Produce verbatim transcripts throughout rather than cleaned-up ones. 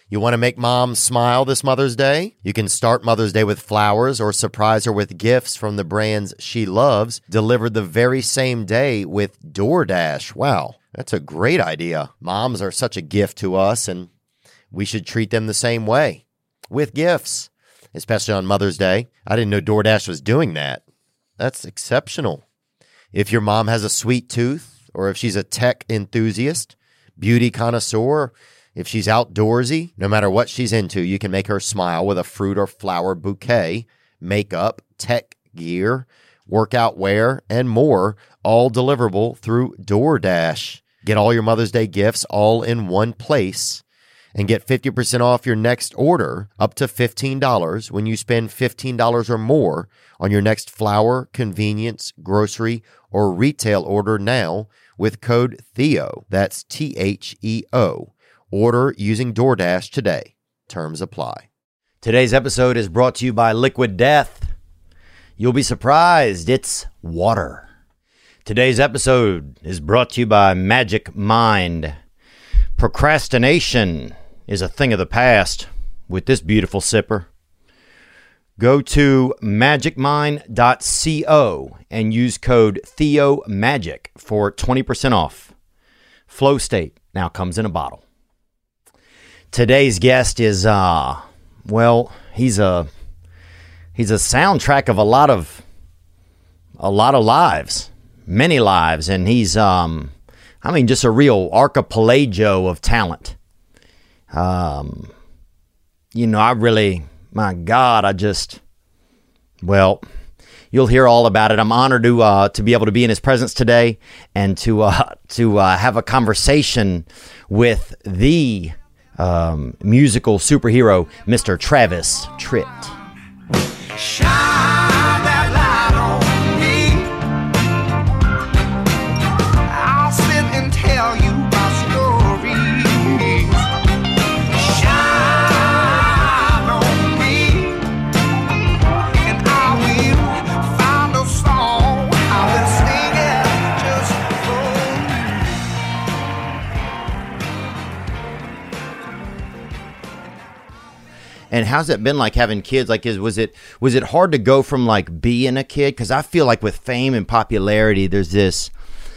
You want to make mom smile this Mother's Day? You can start Mother's Day with flowers or surprise her with gifts from the brands she loves, delivered the very same day with DoorDash. Wow, that's a great idea. Moms are such a gift to us, and we should treat them the same way, with gifts, especially on Mother's Day. I didn't know DoorDash was doing that. That's exceptional. If your mom has a sweet tooth, or if she's a tech enthusiast, beauty connoisseur, if she's outdoorsy, no matter what she's into, you can make her smile with a fruit or flower bouquet, makeup, tech gear, workout wear, and more, all deliverable through DoorDash. Get all your Mother's Day gifts all in one place and get fifty percent off your next order up to fifteen dollars when you spend fifteen dollars or more on your next flower, convenience, grocery, or retail order now with code Theo. That's T H E O. Order using DoorDash today. Terms apply. Today's episode is brought to you by Liquid Death. You'll be surprised, it's water. Today's episode is brought to you by Magic Mind. Procrastination is a thing of the past with this beautiful sipper. Go to magic mind dot co and use code TheoMagic for twenty percent off. Flow State now comes in a bottle. Today's guest is, uh, well, he's a he's a soundtrack of a lot of a lot of lives, many lives, and he's, um, I mean, just a real archipelago of talent. Um, you know, I really, my God, I just, well, you'll hear all about it. I'm honored to uh, to be able to be in his presence today and to uh, to uh, have a conversation with the Um, musical superhero, Mister Travis Tritt. Shine that light on me. I'll sit and tell you my stories. Shine on me, and I will find a song. I will sing it just for And how's it been like having kids? Like, is was it was it hard to go from like being a kid? Because I feel like with fame and popularity, there's this,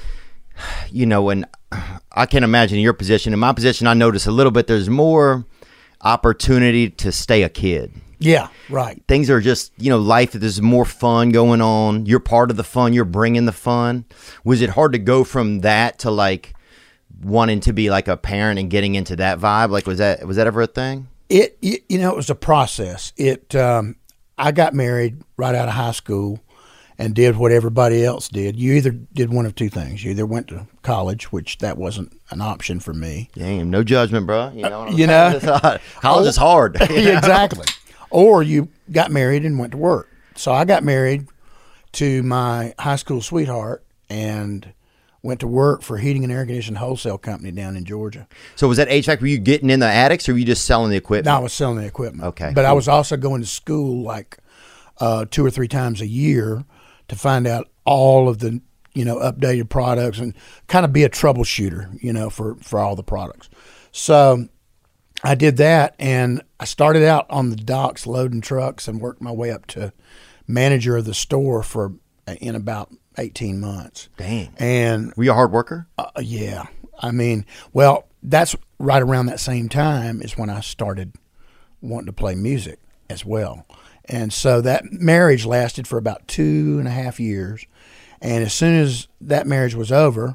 you know, and I can imagine in your position. In my position, I notice a little bit. There's more opportunity to stay a kid. Yeah, right. Things are just, you know, life. There's more fun going on. You're part of the fun. You're bringing the fun. Was it hard to go from that to like wanting to be like a parent and getting into that vibe? Like, was that was that ever a thing? It, you you know, it was a process. It, um, I got married right out of high school and did what everybody else did. You either did one of two things. You either went to college, which that wasn't an option for me. Damn, no judgment, bro. You know, Uh, you know? college is hard. You know? Exactly. Or you got married and went to work. So I got married to my high school sweetheart and went to work for a heating and air conditioning wholesale company down in Georgia. So was that H V A C? Were you getting in the attics, or were you just selling the equipment? No, I was selling the equipment. Okay, but cool. I was also going to school like uh, two or three times a year to find out all of the, you know, updated products and kind of be a troubleshooter, you know, for, for all the products. So I did that, and I started out on the docks loading trucks and worked my way up to manager of the store for in about eighteen months. Dang. And were you a hard worker? Uh, yeah. I mean, well, that's right around that same time is when I started wanting to play music as well. And so that marriage lasted for about two and a half years. And as soon as that marriage was over,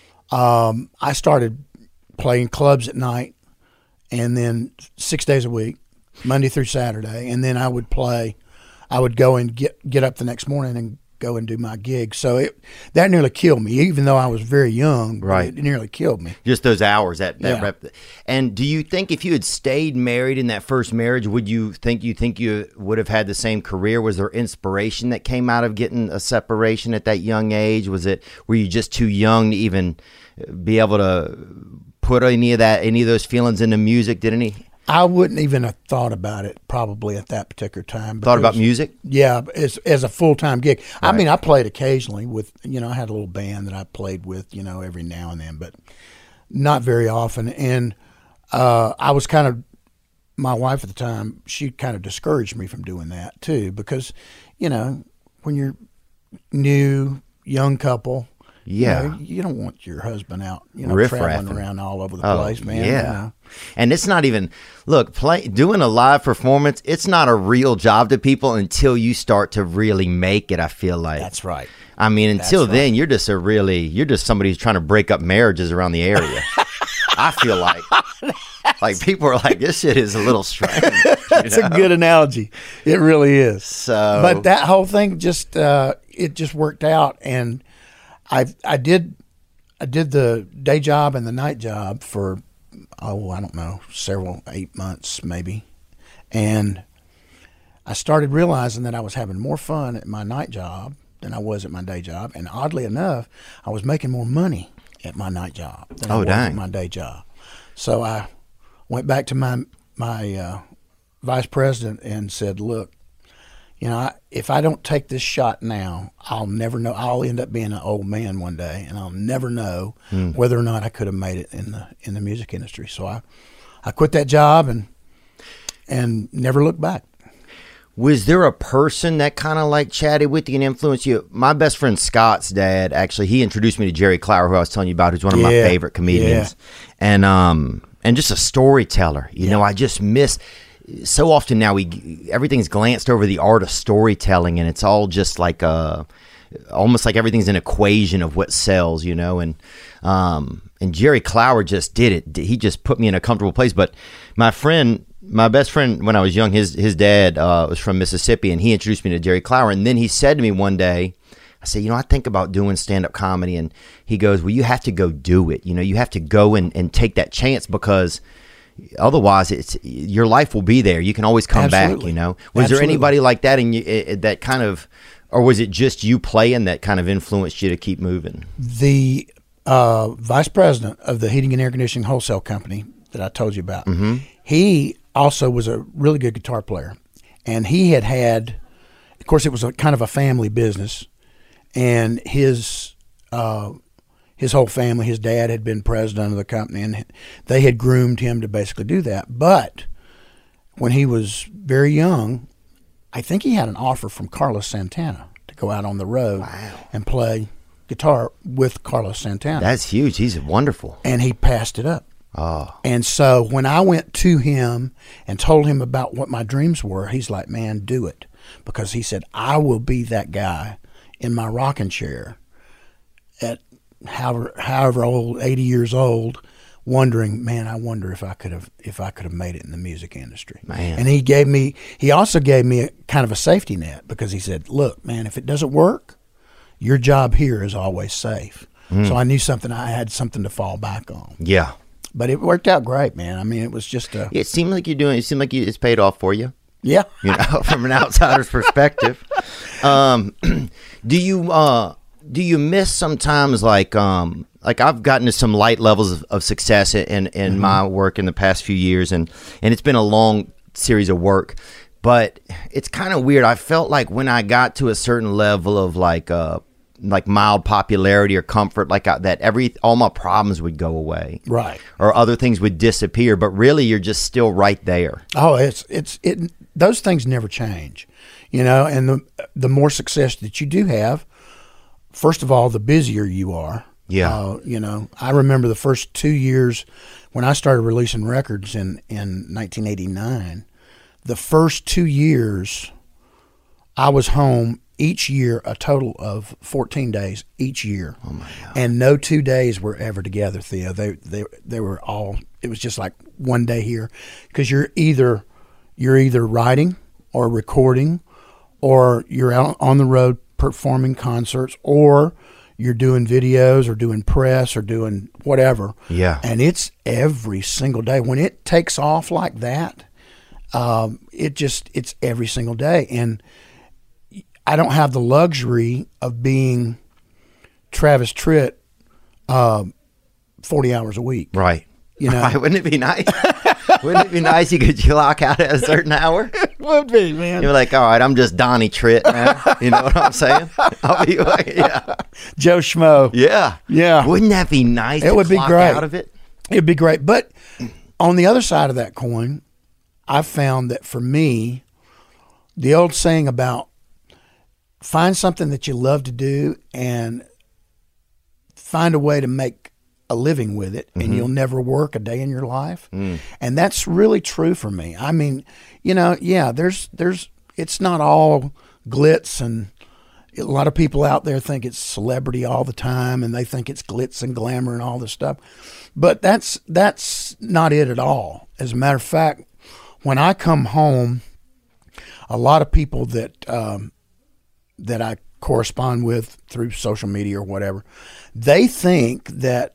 um, I started playing clubs at night and then six days a week, Monday through Saturday. And then I would play, I would go and get, get up the next morning and go and do my gig. So it that nearly killed me, even though I was very young. Right. It nearly killed me. Just those hours, that, that Yeah. rep. And do you think if you had stayed married in that first marriage, would you think you think you would have had the same career? Was there inspiration that came out of getting a separation at that young age? Was it, were you just too young to even be able to put any of that, any of those feelings into music? Did any? I wouldn't even have thought about it probably at that particular time. Thought about because- music? Yeah, as as a full time gig. I Right. mean, I played occasionally with, you know, I had a little band that I played with, you know, every now and then, but not very often. And uh, I was kind of my wife at the time, she kind of discouraged me from doing that too, because, you know, when you're new, young couple, Yeah. you know, you don't want your husband out, you know, Riff-raffing. traveling around all over the Oh, place, man. yeah. You know. And it's not even look play doing a live performance. It's not a real job to people until you start to really make it. I feel like That's right. I mean, until That's then, you're just a really you're just somebody who's trying to break up marriages around the area. I feel like like people are like, this shit is a little strange. That's a good analogy. It really is. So, But that whole thing just uh, it just worked out, and I I did I did the day job and the night job for oh I don't know several eight months maybe, and I started realizing that I was having more fun at my night job than I was at my day job, and oddly enough, I was making more money at my night job than I Oh, was dang. at my day job. So I went back to my my uh, vice president and said, "Look, you know, I, if I don't take this shot now, I'll never know. I'll end up being an old man one day, and I'll never know Hmm. whether or not I could have made it in the in the music industry." So I, I quit that job and and never looked back. was there a person that kind of like chatted with you and influenced you? My best friend Scott's dad, actually, he introduced me to Jerry Clower, who I was telling you about, who's one of my Yeah. favorite comedians, and um, and just a storyteller. You know, I just miss so often now. We everything's glanced over the art of storytelling, and it's all just like a almost like everything's an equation of what sells. You know, and um, and Jerry Clower just did it. He just put me in a comfortable place. But my friend. My best friend, when I was young, his his dad uh, was from Mississippi, and he introduced me to Jerry Clower. And then he said to me one day, I said, you know, I think about doing stand-up comedy. And he goes, well, you have to go do it. You know, you have to go and, and take that chance, because otherwise it's your life will be there. You can always come back, Absolutely. you know. Was Absolutely. there anybody like that in you, it, that kind of, or was it just you playing that kind of influenced you to keep moving? The uh, vice president of the heating and air conditioning wholesale company that I told you about, Mm-hmm. he also was a really good guitar player, and he had had, of course, it was a kind of a family business, and his uh, his whole family, his dad had been president of the company, and they had groomed him to basically do that. But when he was very young, I think he had an offer from Carlos Santana to go out on the road and play guitar with Carlos Santana, That's huge. He's wonderful. and he passed it up. Oh, And so when I went to him and told him about what my dreams were, he's like, man, do it. Because he said, I will be that guy in my rocking chair at however, however old, eighty years old, wondering, man, I wonder if I could have, if I could have made it in the music industry. Man. And he gave me, he also gave me a kind of a safety net, because he said, look, man, if it doesn't work, your job here is always safe. So I knew something, I had something to fall back on. yeah. But it worked out great, man. I mean, it was just a It seemed like you're doing, it seemed like you, it's paid off for you. yeah. You know, from an outsider's perspective. Um, do you uh, do you miss sometimes like um, like I've gotten to some light levels of, of success in in Mm-hmm. my work in the past few years, and and it's been a long series of work, but it's kind of weird. I felt like when I got to a certain level of like uh, like mild popularity or comfort, like I, that every all my problems would go away, Right. or other things would disappear, but really you're just still right there. Oh, it's it's it. Those things never change, you know. And the the more success that you do have, first of all, the busier you are. Yeah. Uh, you know, I remember the first two years when I started releasing records in in nineteen eighty-nine. The first two years, I was home each year a total of fourteen days each year. Oh my God. And no two days were ever together, Theo. They they they were all, it was just like one day here, because you're either you're either writing or recording, or you're out on the road performing concerts, or you're doing videos or doing press or doing whatever. Yeah. And it's every single day. When it takes off like that, um, it just it's every single day. And I don't have the luxury of being Travis Tritt uh, forty hours a week. Right. You know? Right. Wouldn't it be nice? Wouldn't it be nice you could clock out at a certain hour? It would be, man. You're like, all right, I'm just Donnie Tritt now. You know what I'm saying? I'll be like, yeah. Joe Schmo. Yeah. Yeah. Wouldn't that be nice It to would be clock great. out of it? It'd be great. But on the other side of that coin, I found that for me, the old saying about find something that you love to do and find a way to make a living with it, and you'll never work a day in your life. Mm. And that's really true for me. I mean, you know, yeah, there's, there's, it's not all glitz, and a lot of people out there think it's celebrity all the time, and they think it's glitz and glamour and all this stuff. But that's, that's not it at all. As a matter of fact, when I come home, a lot of people that, um, that I correspond with through social media or whatever, they think that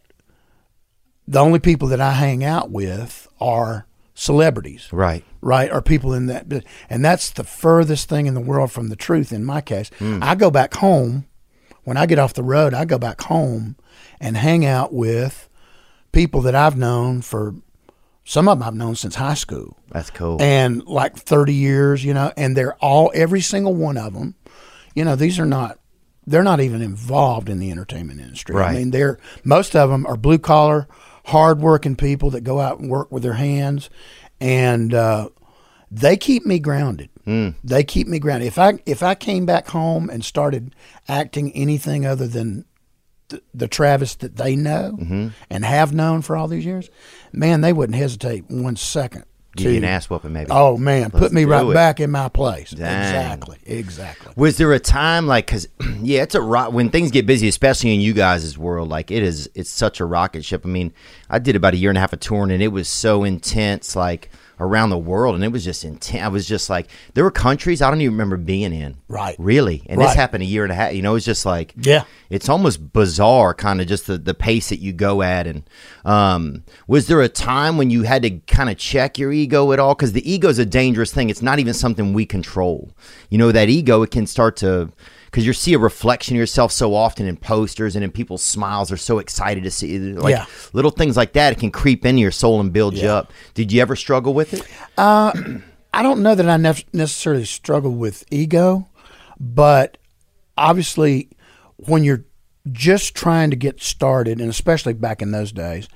the only people that I hang out with are celebrities. Right. Right. Or people in that. And that's the furthest thing in the world from the truth in my case. Mm. I go back home. When I get off the road, I go back home and hang out with people that I've known for, some of them I've known since high school. That's cool. And like thirty years, you know, and they're all, every single one of them, you know, these are not, they're not even involved in the entertainment industry. Right. I mean, they're, most of them are blue collar, hardworking people that go out and work with their hands, and uh, they keep me grounded. Mm. They keep me grounded. If I if I came back home and started acting anything other than the, the Travis that they know mm-hmm. and have known for all these years, man, they wouldn't hesitate one second. Give you an ass whooping, maybe. Oh man, Let's put me right it. back in my place. Dang. Exactly, exactly. Was there a time like, because yeah, it's a rock when things get busy, especially in you guys' world. Like it is, it's such a rocket ship. I mean, I did about a year and a half of touring, and it was so intense, like around the world, and it was just intense. I was just like, there were countries I don't even remember being in. Right. Really, and right. this happened a year and a half. You know, it's just like, yeah, it's almost bizarre, kind of just the the pace that you go at. And um, was there a time when you had to kind of check your ego at all? Because the ego is a dangerous thing. It's not even something we control. You know, that ego, it can start to, because you see a reflection of yourself so often in posters and in people's smiles. They're so excited to see, like yeah. little things like that. It can creep into your soul and build yeah. you up. Did you ever struggle with it? Uh, I don't know that I ne- necessarily struggled with ego, but obviously when you're just trying to get started, and especially back in those days,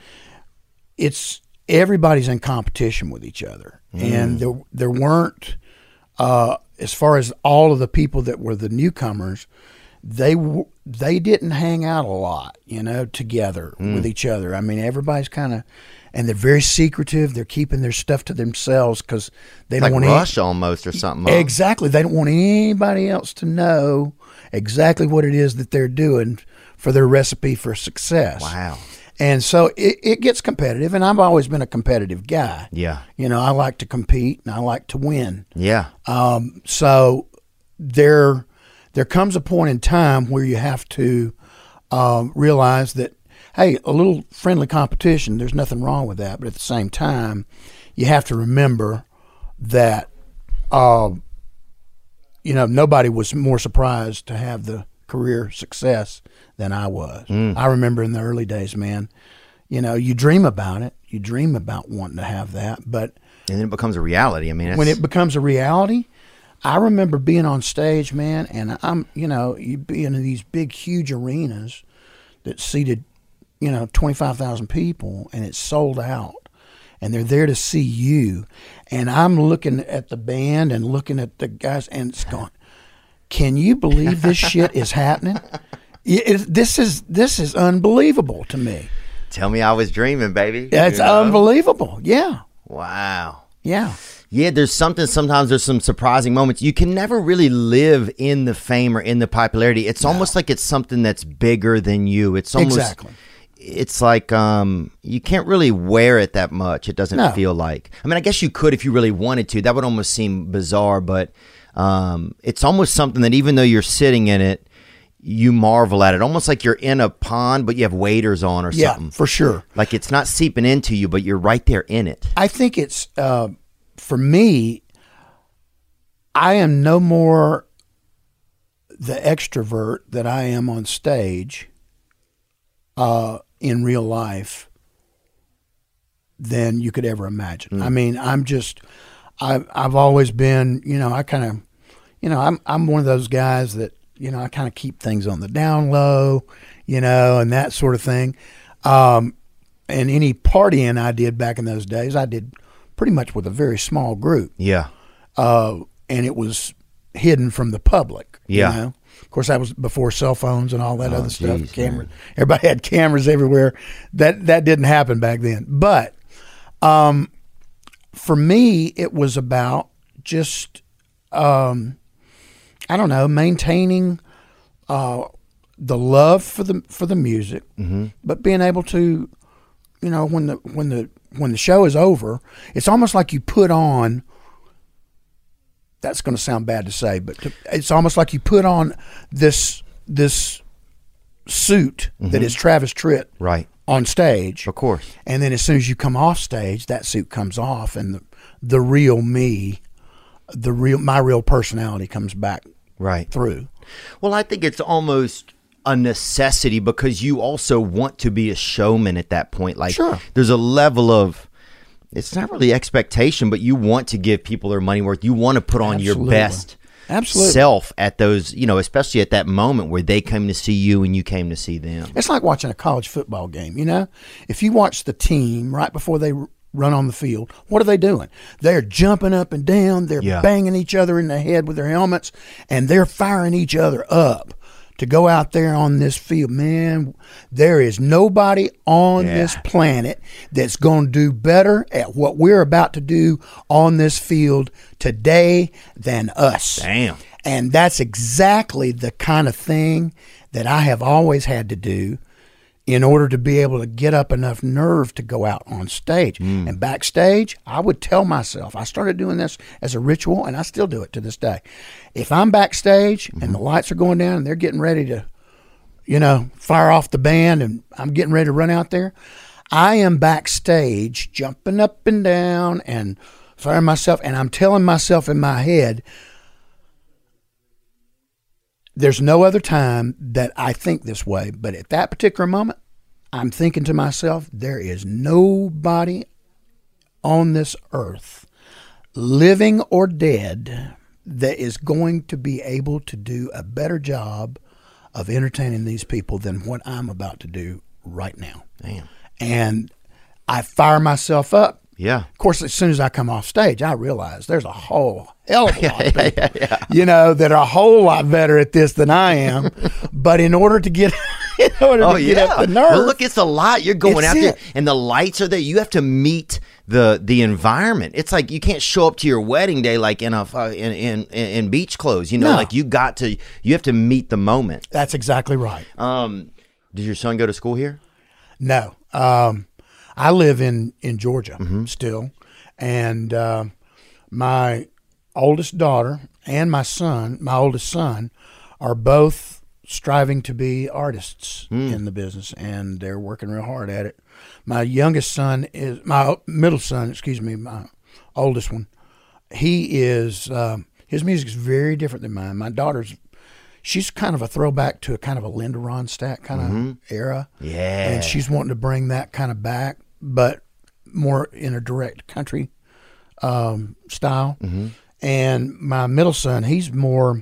it's everybody's in competition with each other. Mm. And there, there weren't, uh, as far as all of the people that were the newcomers, they w- they didn't hang out a lot, you know, together mm. with each other. I mean, everybody's kind of, and they're very secretive. They're keeping their stuff to themselves because they it's don't like want Rush any- almost or something. Exactly. They don't want anybody else to know exactly what it is that they're doing for their recipe for success. Wow. And so it, it gets competitive, and I've always been a competitive guy. Yeah. You know, I like to compete, and I like to win. Yeah. Um, so there there comes a point in time where you have to um, realize that, hey, a little friendly competition, there's nothing wrong with that. But at the same time, you have to remember that, uh, you know, nobody was more surprised to have the career success than I was. Mm. I remember in the early days, man, you know, you dream about it. You dream about wanting to have that, but and then it becomes a reality. I mean, when it becomes a reality, I remember being on stage, man, and I'm, you know, you be in these big, huge arenas that seated, you know, twenty-five thousand people, and it's sold out, and they're there to see you, and I'm looking at the band and looking at the guys, and it's going, can you believe this shit is happening? It, it, this is this is unbelievable to me. Tell me I was dreaming, baby. That's you know? Unbelievable. Yeah. Wow. Yeah. Yeah, there's something, sometimes there's some surprising moments. You can never really live in the fame or in the popularity. It's no. almost like it's something that's bigger than you. It's almost, exactly. It's like um, you can't really wear it that much. It doesn't no. feel like. I mean, I guess you could if you really wanted to. That would almost seem bizarre, but um, it's almost something that even though you're sitting in it, you marvel at it, almost like you're in a pond, but you have waders on or yeah, something. For sure. Like it's not seeping into you, but you're right there in it. I think it's, uh, for me, I am no more the extrovert that I am on stage uh, in real life than you could ever imagine. Mm. I mean, I'm just, I've, I've always been, you know, I kind of, you know, I'm I'm one of those guys that, you know, I kind of keep things on the down low, you know, and that sort of thing. Um, and any partying I did back in those days, I did pretty much with a very small group. Yeah. Uh, and it was hidden from the public. Yeah. You know? Of course, that was before cell phones and all that Oh, other stuff. geez, Cameras. man. Everybody had cameras everywhere. That that didn't happen back then. But um, for me, it was about just, um, I don't know, maintaining uh, the love for the for the music, Mm-hmm. but being able to, you know, when the when the when the show is over, it's almost like you put on. That's going to sound bad to say, but to, it's almost like you put on this this suit that is Travis Tritt Right. on stage, Of course. and then as soon as you come off stage, that suit comes off, and the the real me, the real my real personality comes back Right. through. Well, I think it's almost a necessity because you also want to be a showman at that point. Like, Sure. there's a level of, it's not really expectation, but you want to give people their money worth. You want to put on your Absolutely. best Absolutely. self at those, you know, especially at that moment where they came to see you and you came to see them. It's like watching a college football game, you know? If you watch the team right before they r- run on the field, what are they doing? They're jumping up and down, they're Yeah. banging each other in the head with their helmets, and they're firing each other up to go out there on this field. Man, there is nobody on Yeah. this planet that's going to do better at what we're about to do on this field today than us. Damn. And that's exactly the kind of thing that I have always had to do in order to be able to get up enough nerve to go out on stage. And backstage, I would tell myself, I started doing this as a ritual, and I still do it to this day. If I'm backstage and the lights are going down and they're getting ready to, you know, fire off the band and I'm getting ready to run out there, I am backstage jumping up and down and firing myself, and I'm telling myself in my head, there's no other time that I think this way, but at that particular moment, I'm thinking to myself, there is nobody on this earth, living or dead, that is going to be able to do a better job of entertaining these people than what I'm about to do right now. Damn. And I fire myself up. Yeah. Of course, as soon as I come off stage, I realize there's a whole hell of a lot of people, you know, that are a whole lot better at this than I am. But in order to get, in order Oh to yeah. get up the nerve, Well, look, it's a lot. You're going It's out there, it. and the lights are there. You have to meet the the environment. It's like you can't show up to your wedding day like in a uh, in in in beach clothes. You know, No. like you got to. You have to meet the moment. that's exactly right. Um, did your son go to school here? No, um, I live in in Georgia Mm-hmm. still, and uh, my oldest daughter and my son, my oldest son, are both striving to be artists Hmm. in the business, and they're working real hard at it. My youngest son is my middle son, excuse me, my oldest one. He is um, his music is very different than mine. My daughter's she's kind of a throwback to a kind of a Linda Ronstadt kind of era. Yeah. And she's wanting to bring that kind of back, but more in a direct country um, style. And my middle son, he's more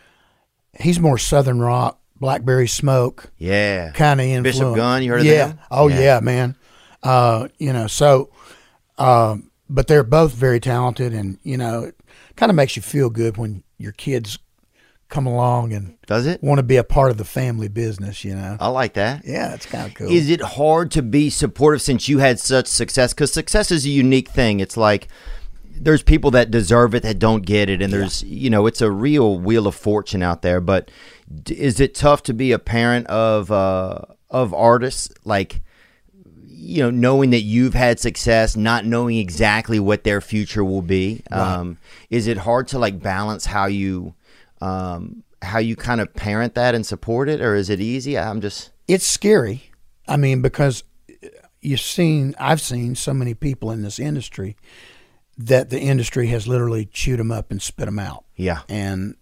he's more Southern rock, Blackberry Smoke Yeah. kind of influence. Bishop Gunn, you heard of yeah. them? Oh Yeah. yeah, man. Uh, you know, so um, but they're both very talented, and you know, it kind of makes you feel good when your kids come along and Does it? want to be a part of the family business, you know. I like that. Yeah, it's kind of cool. Is it hard to be supportive since you had such success? Because success is a unique thing. It's like there's people that deserve it that don't get it, and there's you know it's a real wheel of fortune out there. But d- is it tough to be a parent of uh, of artists, like you know, knowing that you've had success, not knowing exactly what their future will be? Um, is it hard to like balance how you um, how you kind of parent that and support it, or is it easy? I'm just It's scary. I mean, because you've seen, I've seen so many people in this industry that the industry has literally chewed them up and spit them out. yeah. And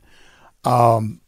um,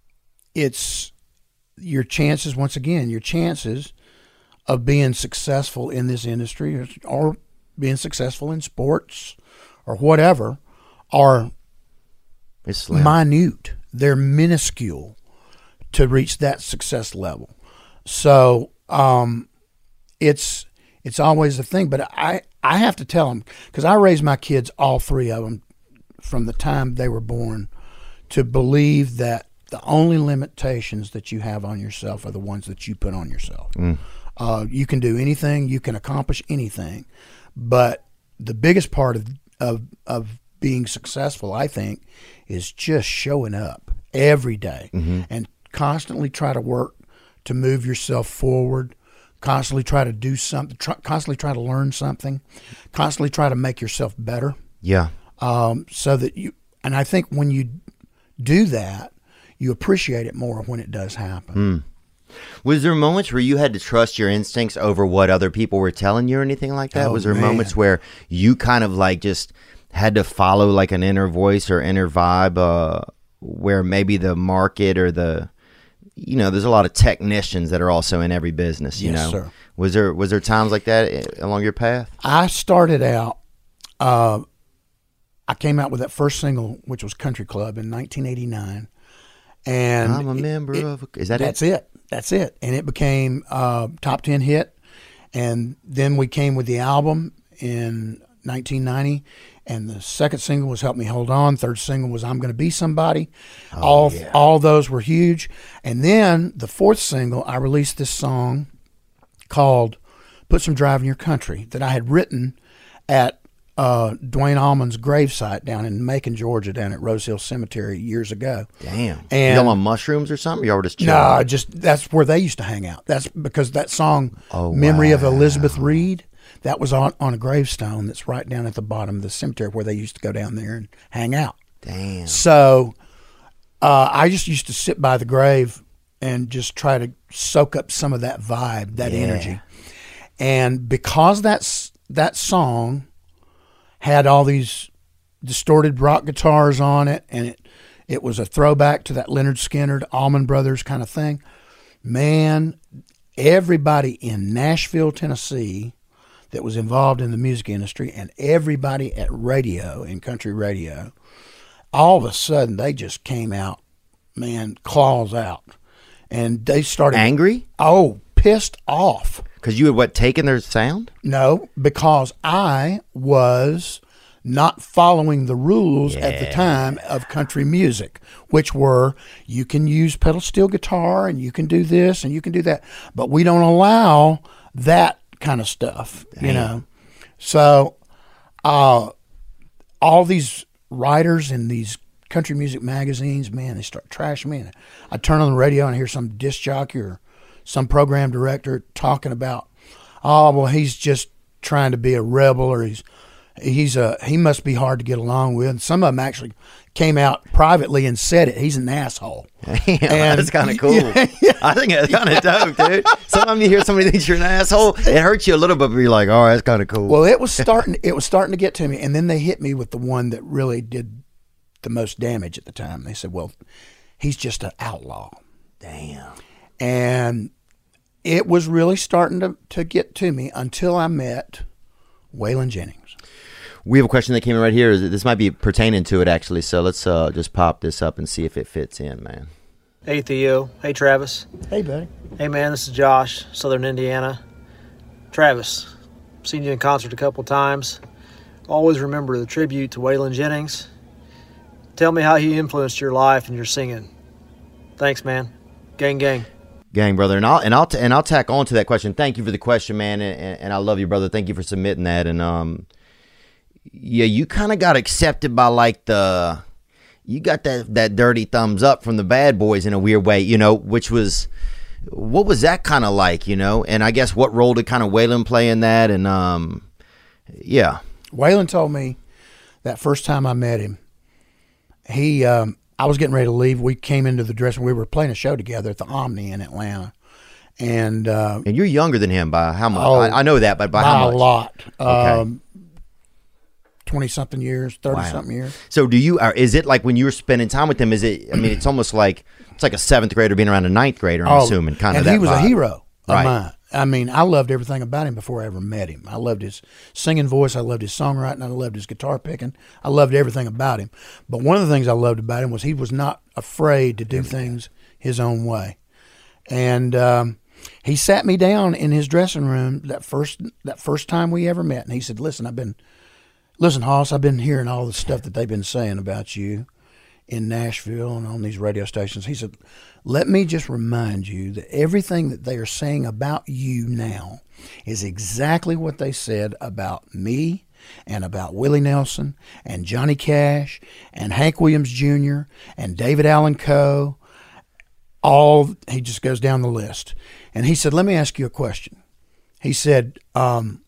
it's your chances, once again, your chances of being successful in this industry or, or being successful in sports or whatever are It's slim. minute. They're minuscule to reach that success level. So um, it's it's always a thing. But I I have to tell them, because I raised my kids, all three of them, from the time they were born, to believe that the only limitations that you have on yourself are the ones that you put on yourself. Mm. Uh, you can do anything, you can accomplish anything, but the biggest part of, of of being successful, I think, is just showing up every day mm-hmm. and constantly try to work to move yourself forward, constantly try to do something, try, constantly try to learn something, constantly try to make yourself better. Yeah. Um, so that you, and I think when you do that, you appreciate it more when it does happen. Mm. Was there moments where you had to trust your instincts over what other people were telling you or anything like that? Oh, Was there man. moments where you kind of like just had to follow like an inner voice or inner vibe, uh, where maybe the market or the, you know, there's a lot of technicians that are also in every business, you Yes, know? sir. Was there, was there times like that along your path? I started out, uh, I came out with that first single, which was Country Club in nineteen eighty-nine. And I'm a member it, of, a, is that that's it? it? That's it. And it became a top ten hit. And then we came with the album in nineteen ninety. And the second single was Help Me Hold On. Third single was I'm Gonna Be Somebody. Oh, all yeah. all those were huge. And then the fourth single, I released this song called Put Some Drive in Your Country that I had written at uh, Dwayne Allman's gravesite down in Macon, Georgia, down at Rose Hill Cemetery years ago. Damn. And you on mushrooms or something? You were just chilling? no, just that's where they used to hang out. That's because that song, Oh, Memory of wow. Elizabeth Reed, that was on, on a gravestone that's right down at the bottom of the cemetery where they used to go down there and hang out. Damn. So uh, I just used to sit by the grave and just try to soak up some of that vibe, that Yeah. energy. And because that's that song had all these distorted rock guitars on it, and it it was a throwback to that Leonard Skinner, Allman Brothers kind of thing, man, everybody in Nashville, Tennessee that was involved in the music industry and everybody at radio, in country radio, all of a sudden they just came out, man, claws out. And they started... Angry? Oh, pissed off. Because you had, what, taken their sound? No, because I was not following the rules at the Yeah. time of country music, which were you can use pedal steel guitar and you can do this and you can do that, but we don't allow that kind of stuff, you Damn. know. So uh, all these writers in these country music magazines, man, they start trashing me. And I turn on the radio and I hear some disc jockey or some program director talking about, oh, well, he's just trying to be a rebel, or he's he's a he must be hard to get along with. And some of them actually came out privately and said it. He's an asshole. Damn, And- that's kind of cool. Yeah, yeah. I think that's kind of dope, dude. Sometimes you hear somebody thinks you're an asshole, it hurts you a little bit, but you're like, all right, that's kind of cool. Well, it was starting. It was starting to get to me, and then they hit me with the one that really did the most damage at the time. They said, "Well, he's just an outlaw," Damn. and it was really starting to, to get to me until I met Waylon Jennings. We have a question that came in right here. This might be pertaining to it, actually. So let's uh, just pop this up and see if it fits in, man. Hey Theo, hey Travis. Hey, buddy. Hey man, this is Josh, Southern Indiana. Travis, seen you in concert a couple times. Always remember the tribute to Waylon Jennings. Tell me how he influenced your life and your singing. Thanks, man. Gang, gang. Gang, brother, and I'll and I'll t- and I'll tack on to that question. Thank you for the question, man, and, and, and I love you, brother. Thank you for submitting that. And um, yeah, you kind of got accepted by like the, you got that that dirty thumbs up from the bad boys in a weird way, you know, which was, what was that kind of like, you know? And I guess what role did kind of Waylon play in that? And um, yeah, Waylon told me that first time I met him, he, um, I was getting ready to leave. We came into the dressing. We were playing a show together at the Omni in Atlanta, and uh, and you're younger than him by how much? Oh, I, I know that, but by, by how a much? lot, Okay. um, twenty something years, thirty Wow. something years. So do you? Or is it like when you were spending time with him? Is it? I mean, it's almost like it's like a seventh grader being around a ninth grader. I'm assuming, kind of. And that he was vibe. a hero of Right. mine. I mean, I loved everything about him before I ever met him. I loved his singing voice. I loved his songwriting. I loved his guitar picking. I loved everything about him. But one of the things I loved about him was he was not afraid to do things his own way. And um, he sat me down in his dressing room that first that first time we ever met, and he said, "Listen, I've been, listen, Hoss, I've been hearing all the stuff that they've been saying about you in Nashville and on these radio stations." He said, "Let me just remind you that everything that they are saying about you now is exactly what they said about me and about Willie Nelson and Johnny Cash and Hank Williams Junior and David Allan Coe." All, he just goes down the list. And he said, "Let me ask you a question." He said, um,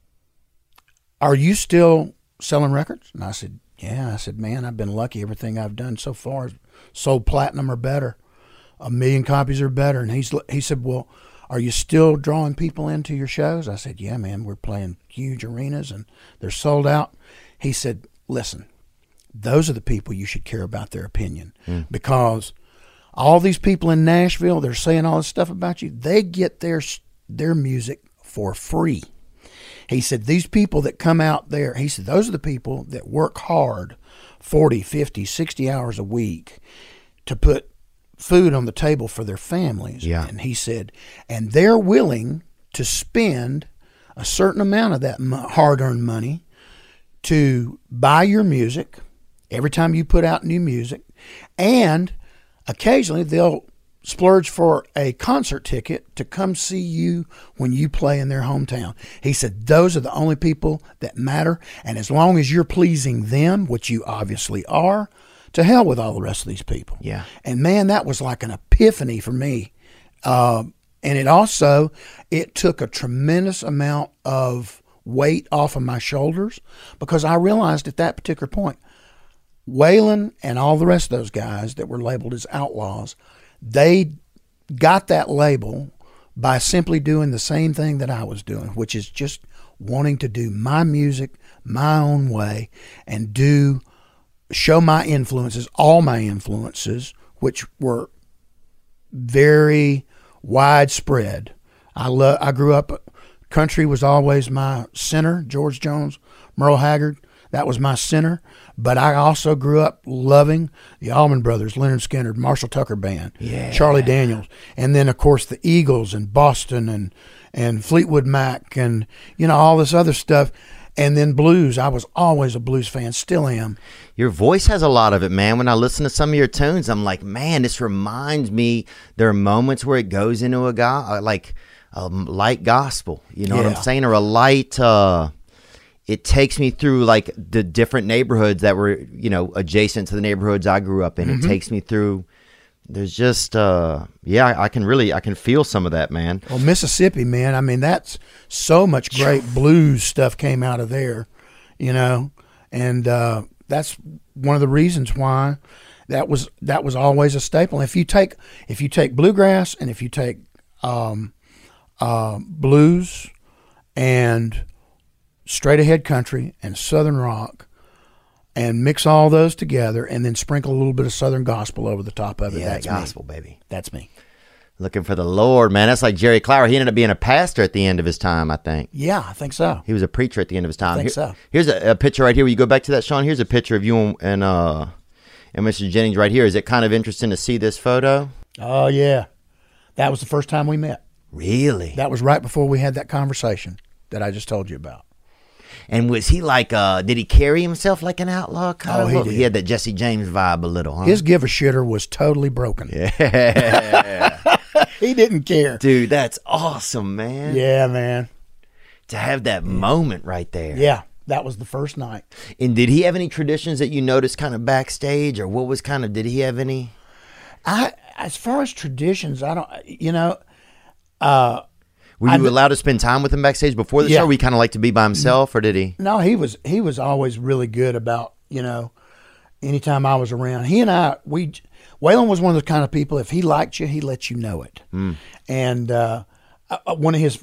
"Are you still selling records?" And I said, "Yeah." I said, "Man, I've been lucky. Everything I've done so far is sold platinum or better. A million copies or better." And he's he said, "Well, are you still drawing people into your shows?" I said, "Yeah, man, we're playing huge arenas and they're sold out." He said, "Listen, those are the people you should care about their opinion mm. because all these people in Nashville, they're saying all this stuff about you. They get their their music for free." He said, "These people that come out there," he said, "those are the people that work hard forty, fifty, sixty hours a week to put food on the table for their families." Yeah. And he said, "And they're willing to spend a certain amount of that hard-earned money to buy your music every time you put out new music, and occasionally they'll splurge for a concert ticket to come see you when you play in their hometown." He said, "Those are the only people that matter, and as long as you're pleasing them, which you obviously are, to hell with all the rest of these people." Yeah. And man, that was like an epiphany for me. Uh, and it also, it took a tremendous amount of weight off of my shoulders, because I realized at that particular point, Waylon and all the rest of those guys that were labeled as outlaws, they got that label by simply doing the same thing that I was doing, which is just wanting to do my music my own way and do show my influences, all my influences, which were very widespread. I love. I grew up, country was always my center. George Jones, Merle Haggard, that was my center. But I also grew up loving the Allman Brothers, Leonard Skinner, Marshall Tucker Band, yeah. Charlie Daniels, and then of course the Eagles and Boston and and Fleetwood Mac and you know all this other stuff. And then blues. I was always a blues fan, still am. Your voice has a lot of it, man. When I listen to some of your tunes, I'm like, man, this reminds me. There are moments where it goes into a go- like a light gospel. You know Yeah. what I'm saying, or a light. Uh, it takes me through like the different neighborhoods that were, you know, adjacent to the neighborhoods I grew up in. Mm-hmm. It takes me through. There's just, uh, yeah, I, I can really, I can feel some of that, man. Well, Mississippi, man, I mean, that's so much great blues stuff came out of there, you know, and uh, that's one of the reasons why that was that was always a staple. If you take if you take bluegrass and if you take um, uh, blues and straight ahead country and southern rock, and mix all those together, and then sprinkle a little bit of southern gospel over the top of it. Yeah, That's gospel, me. baby. That's me. Looking for the Lord, man. That's like Jerry Clower. He ended up being a pastor at the end of his time, I think. Yeah, I think so. He was a preacher at the end of his time. I think Here- so. Here's a, a picture right here. Will you go back to that, Sean? Here's a picture of you and, and uh and Mister Jennings right here. Is it kind of interesting to see this photo? Oh, yeah. That was the first time we met. Really? That was right before we had that conversation that I just told you about. And was he like, uh, did he carry himself like an outlaw kind Oh, of he look? did. He had that Jesse James vibe a little, huh? His give a shitter was totally broken. Yeah. He didn't care. Dude, that's awesome, man. Yeah, man. To have that moment right there. Yeah, that was the first night. And did he have any traditions that you noticed kind of backstage, or what was kind of, did he have any? I, as far as traditions, I don't, you know, uh, Were I you d- allowed to spend time with him backstage before the Yeah. show? Or he kind of like to be by himself, or did he? no, he was, he was always really good about, you know, anytime I was around. He and I, we, Waylon was one of those kind of people, if he liked you, he let you know it. Mm. And uh, uh, one of his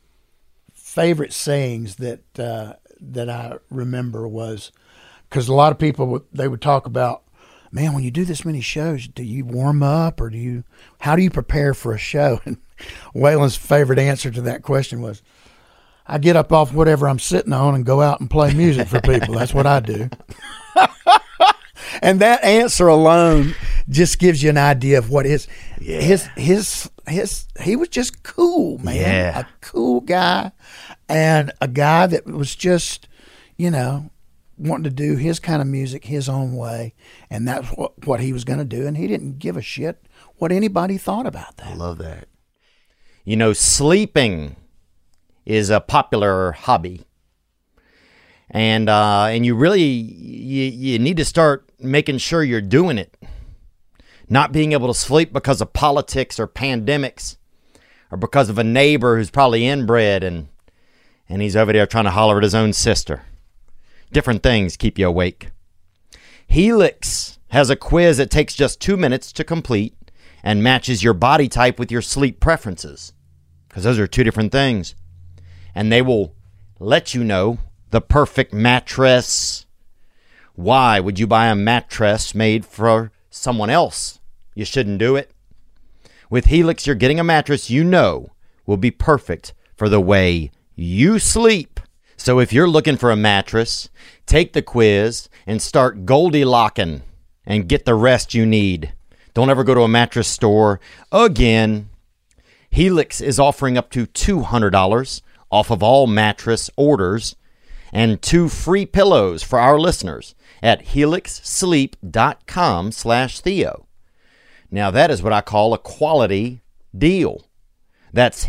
favorite sayings that uh, that I remember was, because a lot of people, would- they would talk about, man, when you do this many shows, do you warm up or do you, how do you prepare for a show? And Waylon's favorite answer to that question was, I get up off whatever I'm sitting on and go out and play music for people. That's what I do. And that answer alone just gives you an idea of what his his his his he was just cool, man. Yeah. A cool guy, and a guy that was just, you know, wanting to do his kind of music his own way, and that's what what he was going to do, and he didn't give a shit what anybody thought about that. I love that. You know, sleeping is a popular hobby. And uh, and you really, you, you need to start making sure you're doing it. Not being able to sleep because of politics or pandemics or because of a neighbor who's probably inbred and, and he's over there trying to holler at his own sister. Different things keep you awake. Helix has a quiz that takes just two minutes to complete and matches your body type with your sleep preferences, because those are two different things. And they will let you know the perfect mattress. Why would you buy a mattress made for someone else? You shouldn't do it. With Helix, you're getting a mattress you know will be perfect for the way you sleep. So if you're looking for a mattress, take the quiz and start Goldilocking and get the rest you need. Don't ever go to a mattress store again. Helix is offering up to two hundred dollars off of all mattress orders and two free pillows for our listeners at helixsleep.com slash Theo. Now that is what I call a quality deal. That's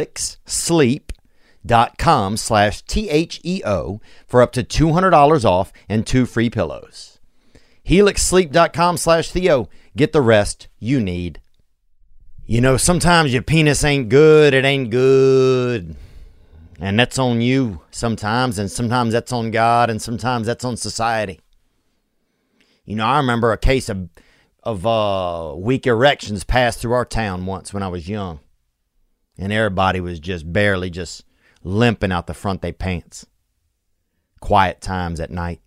helixsleep.com slash T H E O for up to two hundred dollars off and two free pillows. helixsleep.com slash Theo. Get the rest you need. You know, sometimes your penis ain't good, it ain't good. And that's on you sometimes, and sometimes that's on God, and sometimes that's on society. You know, I remember a case of of uh, weak erections passed through our town once when I was young. And everybody was just barely just limping out the front of their pants. Quiet times at night.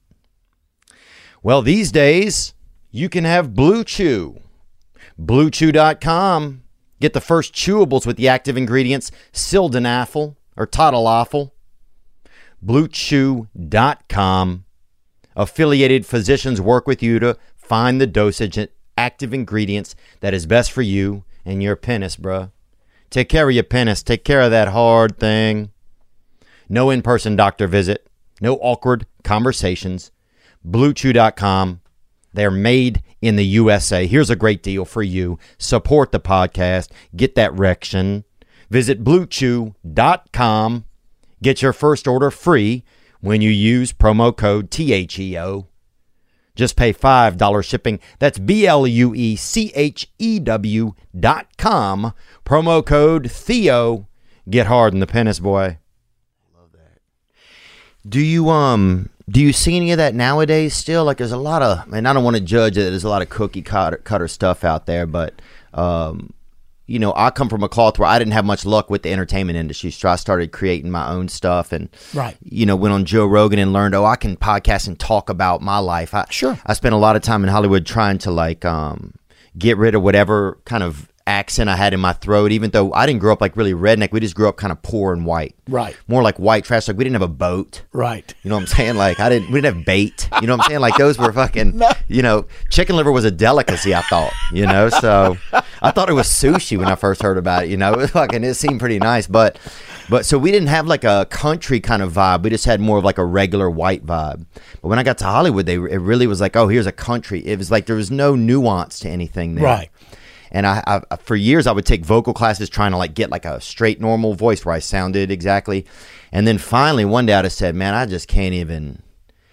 Well, these days, you can have Blue Chew. Blue Chew dot com. Get the first chewables with the active ingredients sildenafil or tadalafil. Blue Chew dot com. Affiliated physicians work with you to find the dosage and active ingredients that is best for you and your penis, bruh. Take care of your penis. Take care of that hard thing. No in-person doctor visit. No awkward conversations. Blue Chew dot com. They're made in the U S A. Here's a great deal for you. Support the podcast. Get that rection. Visit Blue Chew dot com. Get your first order free when you use promo code T H E O. Just pay five dollars shipping. That's B L U E C H E W dot com. Promo code Theo. Get hard in the penis, boy. Love that. Do you, um... Do you see any of that nowadays still? Like, there's a lot of, and I don't want to judge it, there's a lot of cookie cutter, cutter stuff out there, but, um, you know, I come from a cloth where I didn't have much luck with the entertainment industry, so I started creating my own stuff and, right. you know, went on Joe Rogan and learned, oh, I can podcast and talk about my life. I, Sure. I spent a lot of time in Hollywood trying to, like, um, get rid of whatever kind of accent I had in my throat, even though I didn't grow up like really redneck. We just grew up kind of poor and white. Right. More like white trash. Like, we didn't have a boat. Right. You know what I'm saying? Like, I didn't, we didn't have bait. You know what I'm saying? Like, those were fucking, No. you know, chicken liver was a delicacy, I thought, you know? So I thought it was sushi when I first heard about it, you know? It was fucking, it seemed pretty nice. But, but so we didn't have like a country kind of vibe. We just had more of like a regular white vibe. But when I got to Hollywood, they, it really was like, oh, here's a country. It was like, there was no nuance to anything there. Right. And I, I, for years, I would take vocal classes trying to like get like a straight, normal voice where I sounded exactly. And then finally, one day I just said, man, I just can't even,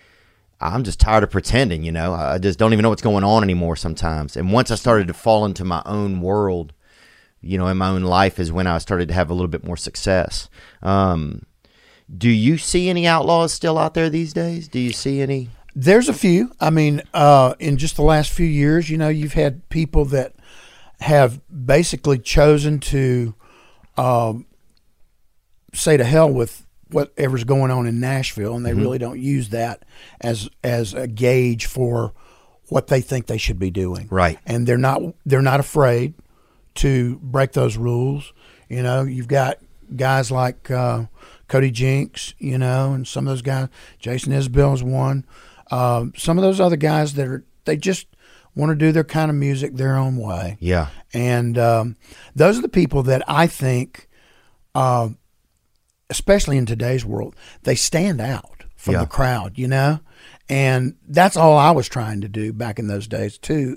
I'm just tired of pretending, you know. I just don't even know what's going on anymore sometimes. And once I started to fall into my own world, you know, in my own life is when I started to have a little bit more success. Um, do you see any outlaws still out there these days? Do you see any? There's a few. I mean, uh, in just the last few years, you know, you've had people that have basically chosen to um, say to hell with whatever's going on in Nashville, and they mm-hmm. really don't use that as as a gauge for what they think they should be doing. Right. And they're not they're not afraid to break those rules. You know, you've got guys like uh, Cody Jinks, you know, and some of those guys. Jason Isbell is one. Um, some of those other guys that are they just want to do their kind of music their own way. Yeah. And um, those are the people that I think, uh, especially in today's world, they stand out from Yeah. the crowd, you know? And that's all I was trying to do back in those days, too.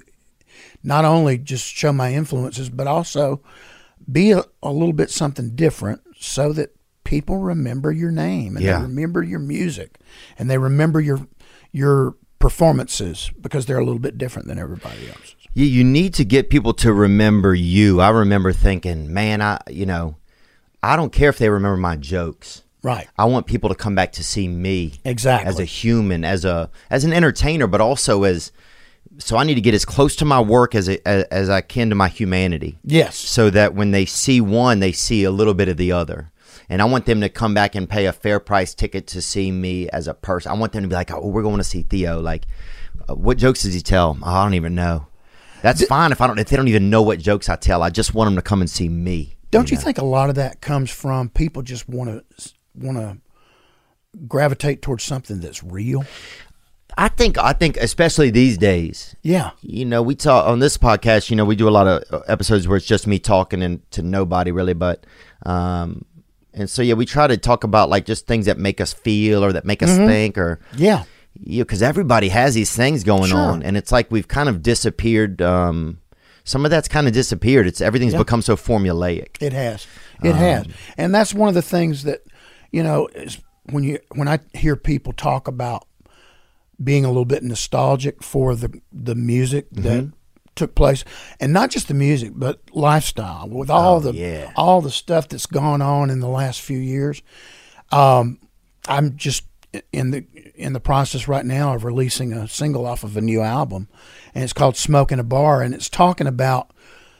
Not only just show my influences, but also be a, a little bit something different so that people remember your name and Yeah. they remember your music and they remember your your performances because they're a little bit different than everybody else's. You, you need to get people to remember you. I remember thinking, man, I you know, I don't care if they remember my jokes. Right. I want people to come back to see me Exactly. as a human, as a as an entertainer, but also as so I need to get as close to my work as a, as, as I can to my humanity. Yes. So that when they see one, they see a little bit of the other. And I want them to come back and pay a fair price ticket to see me as a person. I want them to be like, oh, we're going to see Theo. Like, uh, what jokes does he tell? Oh, I don't even know. That's fine if I don't. If they don't even know what jokes I tell. I just want them to come and see me. Don't you know? think a lot of that comes from people just want to want to gravitate towards something that's real? I think. I think, especially these days. Yeah. You know, we talk on this podcast. You know, we do a lot of episodes where it's just me talking and to nobody really, but. Um, And so, yeah, we try to talk about like just things that make us feel or that make us Mm-hmm. think or, Yeah. you know, because everybody has these things going Sure. on. And it's like we've kind of disappeared. Um, some of that's kind of disappeared. It's everything's Yeah. become so formulaic. It has. It has. And that's one of the things that, you know, is when you when I hear people talk about being a little bit nostalgic for the the music that took place, and not just the music, but lifestyle with all Oh, the yeah. all the stuff that's gone on in the last few years. Um, I'm just in the in the process right now of releasing a single off of a new album, and it's called "Smoke in a Bar," and it's talking about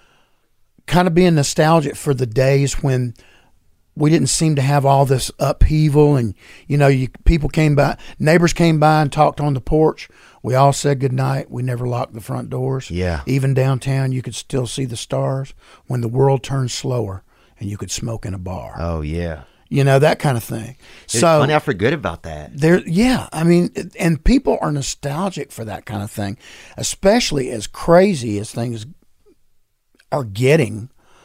kind of being nostalgic for the days when we didn't seem to have all this upheaval, and you know, you people came by, neighbors came by and talked on the porch. We all said goodnight. We never locked the front doors. Yeah. Even downtown, you could still see the stars when the world turned slower, and you could smoke in a bar. Oh, yeah. You know, that kind of thing. It's so funny. I forget about that. there, yeah, I mean, and people are nostalgic for that kind of thing, especially as crazy as things are getting.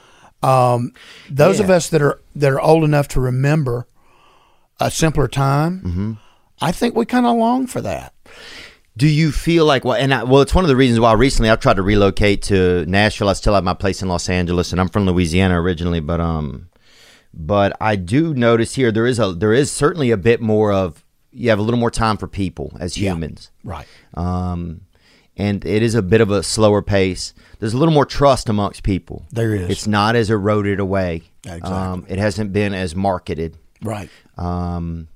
Um, those of Yeah. us that are that are old enough to remember a simpler time, Mm-hmm. I think we kind of long for that. Do you feel like, well, and I, well, it's one of the reasons why recently I've tried to relocate to Nashville. I still have my place in Los Angeles, and I'm from Louisiana originally, but um, but I do notice here there is a there is certainly a bit more of you have a little more time for people as Yeah. humans, Right. um, and it is a bit of a slower pace. There's a little more trust amongst people. There is. It's not as eroded away. Exactly. Um, it hasn't been as marketed. Right. Um,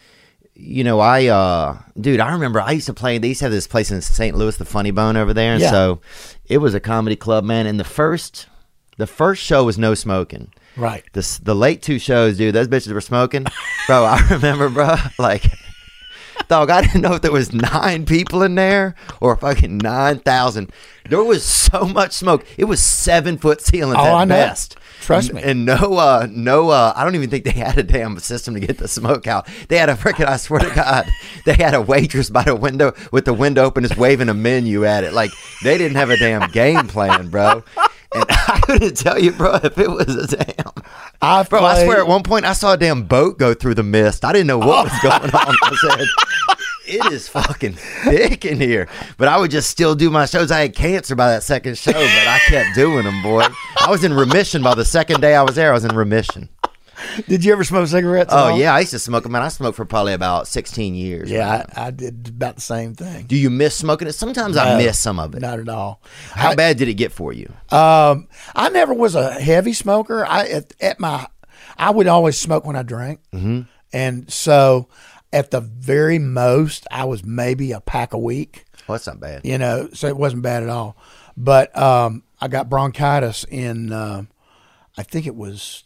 you know, I, uh, dude, I remember I used to play, they used to have this place in Saint Louis, the Funny Bone over there. And Yeah. so it was a comedy club, man. And the first, the first show was no smoking. Right. The, s- the late two shows, dude, those bitches were smoking. Bro, I remember, bro, like, dog, I didn't know if there was nine people in there or fucking nine thousand. There was so much smoke. It was seven foot ceilings Oh, at I know. best. Trust me. And no, uh, no, uh, I don't even think they had a damn system to get the smoke out. They had a freaking, I swear to God, they had a waitress by the window with the window open, just waving a menu at it. Like they didn't have a damn game plan, bro. And I couldn't tell you, bro, if it was a damn. I've Bro, I played- swear at one point I saw a damn boat go through the mist. I didn't know what was going on. I said, it is fucking thick in here. But I would just still do my shows. I had cancer by that second show, but I kept doing them, boy. I was in remission by the second day I was there. I was in remission. Did you ever smoke cigarettes? at Oh, all? yeah. I used to smoke them, man. I smoked for probably about sixteen years. Yeah, I, I did about the same thing. Do you miss smoking it? Sometimes I No, miss some of it. Not at all. How I, bad did it get for you? Um, I never was a heavy smoker. I at, at my, I would always smoke when I drank, mm-hmm. and so at the very most, I was maybe a pack a week. Well, that's not bad. You know, so it wasn't bad at all. But um, I got bronchitis in, uh, I think it was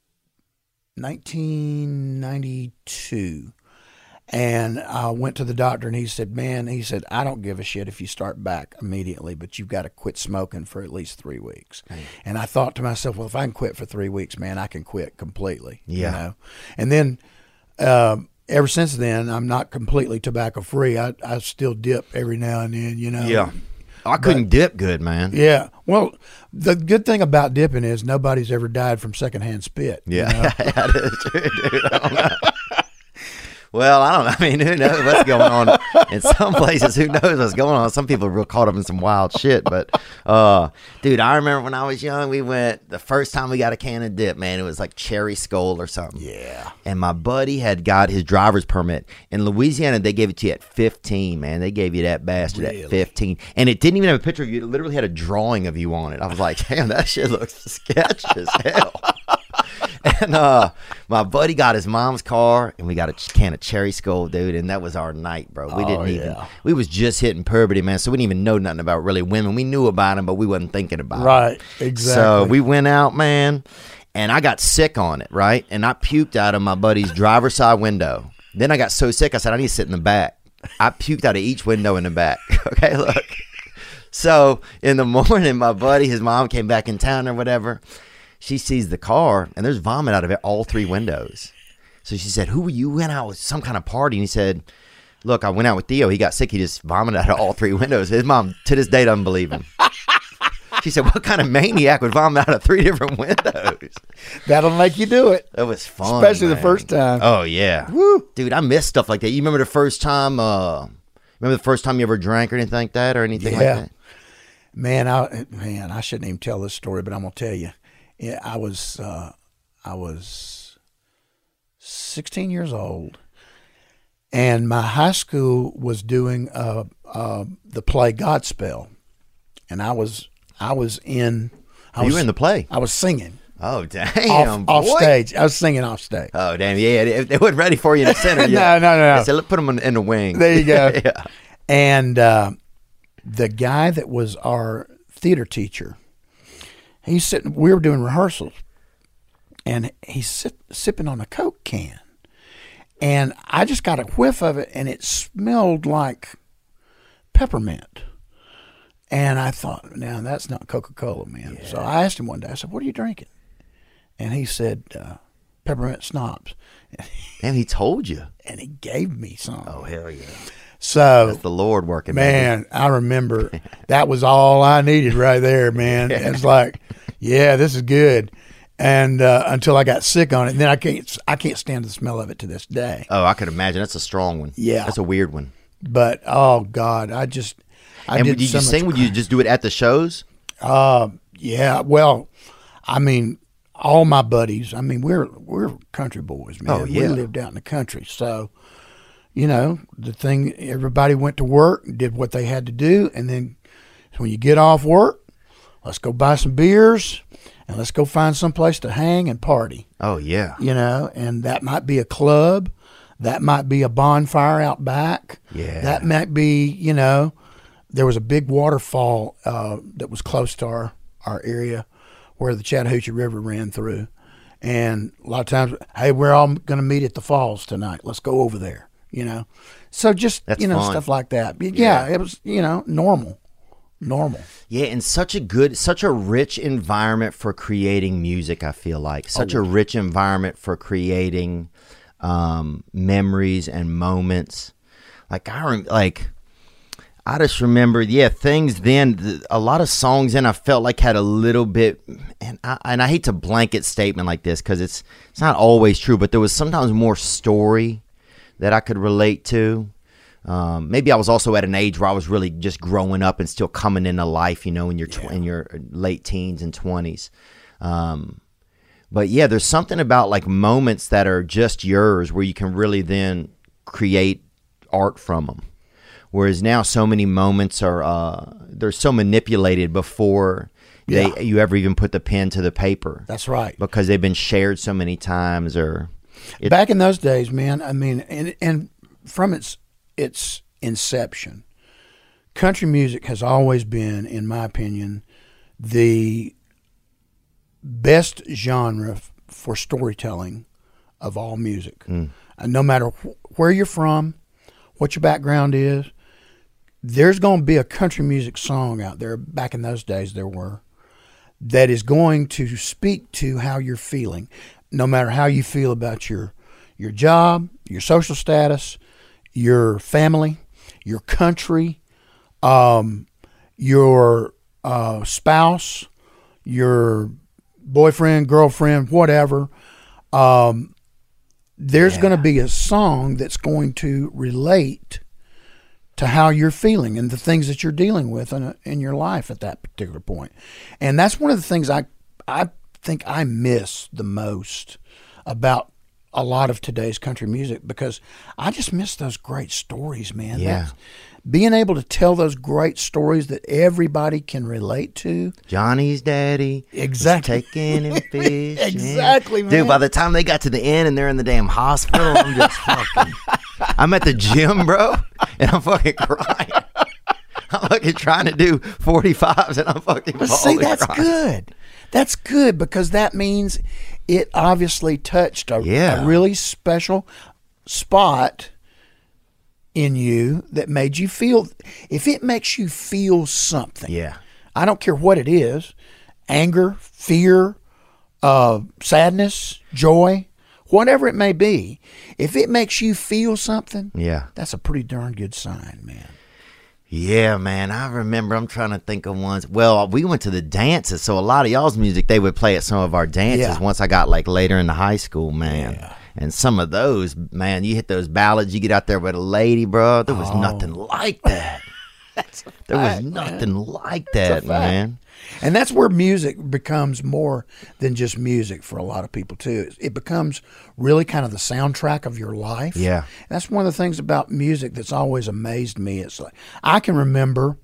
nineteen ninety-two. And I went to the doctor and he said, man, he said, I don't give a shit if you start back immediately, but you've got to quit smoking for at least three weeks. And I thought to myself, well, if I can quit for three weeks, man, I can quit completely. Yeah. You know? And then um, ever since then, I'm not completely tobacco free. I, I still dip every now and then, you know. Yeah. Oh, I couldn't dip good, man. Yeah. Well, the good thing about dipping is nobody's ever died from secondhand spit. you Yeah, know? that is true, dude. I don't know. Well, I don't know. I mean, who knows what's going on in some places? Who knows what's going on? Some people are real caught up in some wild shit. But, uh, dude, I remember when I was young, we went, the first time we got a can of dip, man, it was like Cherry Skull or something. Yeah. And my buddy had got his driver's permit. In Louisiana, they gave it to you at fifteen, man. They gave you that bastard Really? at fifteen. And it didn't even have a picture of you. It literally had a drawing of you on it. I was like, damn, that shit looks sketchy as hell. And uh, my buddy got his mom's car, and we got a can of Cherry Skull, dude, and that was our night, bro. We didn't Oh, even, yeah. we was just hitting puberty, man, so we didn't even know nothing about really women. We knew about them, but we wasn't thinking about them. Right. Exactly. So we went out, man, and I got sick on it, right? And I puked out of my buddy's driver's side window. Then I got so sick, I said, I need to sit in the back. I puked out of each window in the back. Okay, look. So in the morning, my buddy, his mom came back in town or whatever. She sees the car, and there's vomit out of it, all three windows. So she said, who were you? Went out with some kind of party? And he said, look, I went out with Theo. He got sick. He just vomited out of all three windows. His mom, to this day, doesn't believe him. She said, what kind of maniac would vomit out of three different windows? That'll make you do it. It was fun, Especially the man. first time. Oh, yeah. Woo. Dude, I miss stuff like that. You remember the first time, uh, remember the first time you ever drank or anything like that or anything Yeah. like that? Man, I man, I shouldn't even tell this story, but I'm gonna tell you. Yeah, I was uh, I was sixteen years old, and my high school was doing uh, uh, the play Godspell, and I was I was in. I You was were in the play. I was singing Oh, damn, off, off boy. stage. I was singing off stage. Oh, damn, yeah. They, they weren't ready for you in the center No, yet. no, no, no. They said, let's put them in, in the wing. There you go. Yeah. And uh, the guy that was our theater teacher, he's sitting. We were doing rehearsals, and he's sit, sipping on a Coke can, and I just got a whiff of it, and it smelled like peppermint. And I thought, now that's not Coca-Cola, man. So I asked him one day. I said, "What are you drinking?" And he said, uh, "Peppermint schnapps." And he told you. And he gave me some. Oh, hell yeah. So That's the Lord working. baby. man, I remember that was all I needed right there, man. It's like, yeah, this is good. And uh, until I got sick on it, and then I can't, I can't stand the smell of it to this day. Oh, I could imagine. That's a strong one. Yeah. That's a weird one. But oh God, I just, I and did would you so just much sing? Would you just do it at the shows? Uh, yeah. Well, I mean, all my buddies. I mean, we're we're country boys, man. Oh, yeah. We lived out in the country, so you know the thing. Everybody went to work, did what they had to do, and then when you get off work, let's go buy some beers and let's go find some place to hang and party. Oh, yeah. You know, and that might be a club, that might be a bonfire out back. Yeah. That might be, you know, there was a big waterfall uh, that was close to our, our area where the Chattahoochee River ran through. And a lot of times, hey, we're all going to meet at the falls tonight. Let's go over there, you know. So just, That's you know, fun. stuff like that. Yeah, Yeah. it was, you know, normal. Normal. Yeah, and such a good, such a rich environment for creating music, I feel like. Such Oh. a rich environment for creating um, memories and moments. Like, I rem- like, I just remember, yeah, things then, th- a lot of songs then I felt like had a little bit, and I, and I hate to blanket statement like this because it's, it's not always true, but there was sometimes more story that I could relate to. Um, maybe I was also at an age where I was really just growing up and still coming into life, you know, in your tw- in your late teens and twenties. Um, but yeah, there's something about like moments that are just yours where you can really then create art from them. Whereas now so many moments are uh, they're so manipulated before they Yeah. you ever even put the pen to the paper. That's right. Because they've been shared so many times or it- Back in those days, man, I mean, and, and from its its inception, country music has always been, in my opinion, the best genre f- for storytelling of all music. Mm. And no matter wh- where you're from, what your background is, there's going to be a country music song out there, back in those days there were, that is going to speak to how you're feeling, no matter how you feel about your your job, your social status, your family, your country, um, your uh, spouse, your boyfriend, girlfriend, whatever, um, there's Yeah. going to be a song that's going to relate to how you're feeling and the things that you're dealing with in, a, in your life at that particular point. And that's one of the things I I think I miss the most about a lot of today's country music, because I just miss those great stories, man. Yeah. That's, being able to tell those great stories that everybody can relate to. Johnny's daddy was Exactly. taking him fishing. Exactly, man. Dude, by the time they got to the end and they're in the damn hospital, I'm just fucking. I'm at the gym, bro, and I'm fucking crying. I'm fucking trying to do forty-fives and I'm fucking But falling see, that's crying. good. That's good, because that means it obviously touched a, Yeah. a really special spot in you that made you feel. If it makes you feel something, Yeah. I don't care what it is, anger, fear, uh, sadness, joy, whatever it may be, if it makes you feel something, Yeah. that's a pretty darn good sign, man. Yeah, man. I remember. I'm trying to think of ones. Well, we went to the dances, so a lot of y'all's music they would play at some of our dances. Yeah. Once I got like later into high school, man. Yeah. And some of those, man, you hit those ballads. You get out there with a lady, bro. There was nothing like that. There was fact, nothing like that, fact. man. And that's where music becomes more than just music for a lot of people too. It becomes really kind of the soundtrack of your life. Yeah. And that's one of the things about music that's always amazed me. It's like I can remember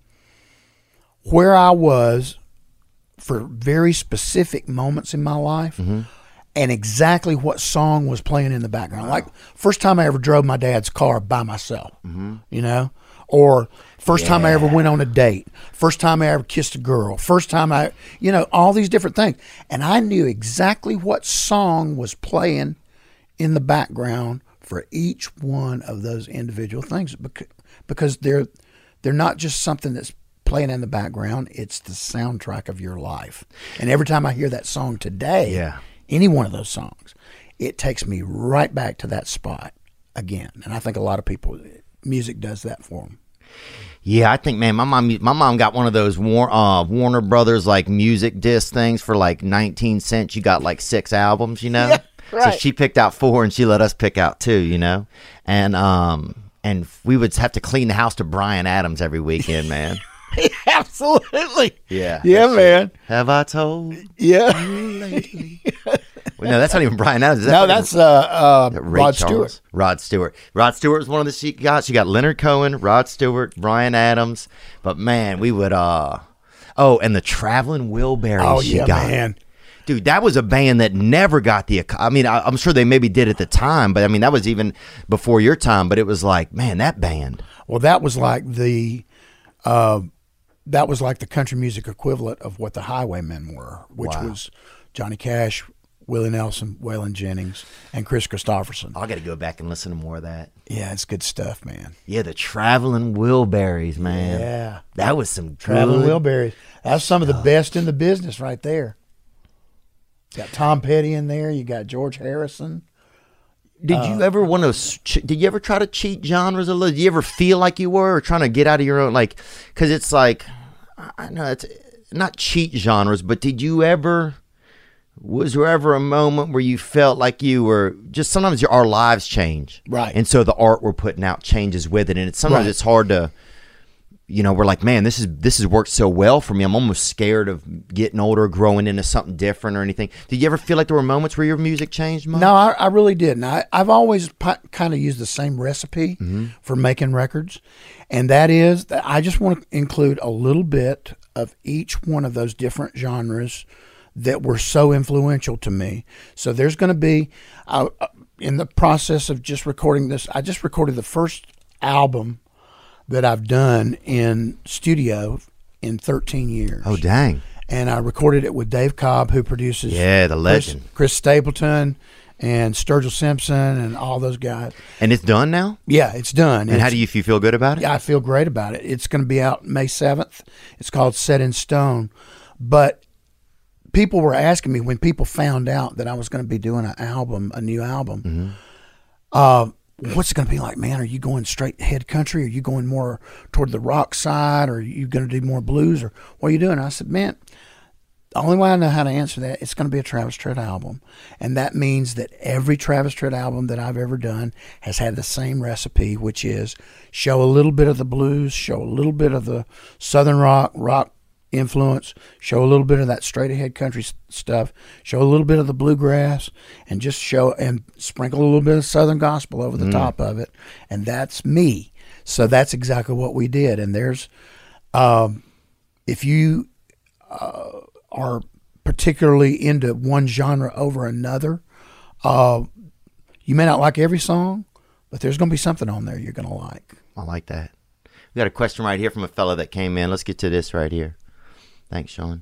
where I was for very specific moments in my life. And exactly what song was playing in the background. Like first time I ever drove my dad's car by myself, you know, or first time I ever went on a date, first time I ever kissed a girl, first time I, you know, all these different things. And I knew exactly what song was playing in the background for each one of those individual things, bec- because they're they're not just something that's playing in the background. It's the soundtrack of your life. And every time I hear that song today, Yeah. any one of those songs, it takes me right back to that spot again. And I think a lot of people, music does that for them. Yeah, I think, man, my mom, my mom got one of those War, uh, Warner Brothers like music disc things for like nineteen cents. You got like six albums, you know. Yeah, right. So she picked out four, and she let us pick out two, you know. And um, and we would have to clean the house to Bryan Adams every weekend, man. Absolutely. Yeah. Yeah, that's man. it. Have I told Yeah. you lately? Well, no, that's not even Bryan Adams. Is that No, fucking- that's uh, uh, Ray Rod Charles? Stewart. Rod Stewart. Rod Stewart was one of the she got. She got Leonard Cohen, Rod Stewart, Bryan Adams. But man, we would uh oh, and the Traveling Wilburys. Oh, she yeah, got. man. Dude, that was a band that never got the. I mean, I, I'm sure they maybe did at the time, but I mean that was even before your time. But it was like, man, that band. Well, that was like the, uh, that was like the country music equivalent of what the Highwaymen were, which Wow. was Johnny Cash, Willie Nelson, Waylon Jennings, and Chris Christopherson. I got to go back and listen to more of that. Yeah, it's good stuff, man. Yeah, the Traveling Wilburys, man. Yeah. that was some Traveling good- Wilburys. That's some of the best in the business right there. Got Tom Petty in there. You got George Harrison. Did Uh, you ever want to? Ch- did you ever try to cheat genres a little? Did you ever feel like you were, or trying to get out of your own? Like, because it's like, I know it's not cheat genres, but did you ever? Was there ever a moment where you felt like you were just? Sometimes your, our lives change, Right. And so the art we're putting out changes with it, and it's sometimes Right. it's hard to. You know, we're like, man, this is this has worked so well for me. I'm almost scared of getting older, growing into something different or anything. Did you ever feel like there were moments where your music changed much? No, I, I really didn't. I, I've always p- kind of used the same recipe for making records, and that is that I just want to include a little bit of each one of those different genres that were so influential to me. So there's going to be, uh, in the process of just recording this, I just recorded the first album that I've done in studio in thirteen years. Oh, dang. And I recorded it with Dave Cobb, who produces Yeah, the Chris, legend. Chris Stapleton and Sturgill Simpson and all those guys. And it's done now? Yeah, it's done. And how do you, if you feel good about it? Yeah, I feel great about it. It's going to be out May seventh. It's called Set in Stone. But people were asking me when people found out that I was going to be doing an album, a new album, uh, what's it going to be like, man? Are you going straight ahead country? Are you going more toward the rock side? Or are you going to do more blues? Or what are you doing? I said, man, the only way I know how to answer that, it's going to be a Travis Tritt album. And that means that every Travis Tritt album that I've ever done has had the same recipe, which is show a little bit of the blues, show a little bit of the southern rock, rock influence, show a little bit of that straight ahead country s- stuff, show a little bit of the bluegrass, and just show and sprinkle a little bit of southern gospel over the mm. top of it. And that's me. So that's exactly what we did. And there's, um, if you uh, are particularly into one genre over another, uh, you may not like every song, but there's going to be something on there you're going to like. I like that. We got a question right here from a fella that came in. Let's get to this right here. Thanks, Sean.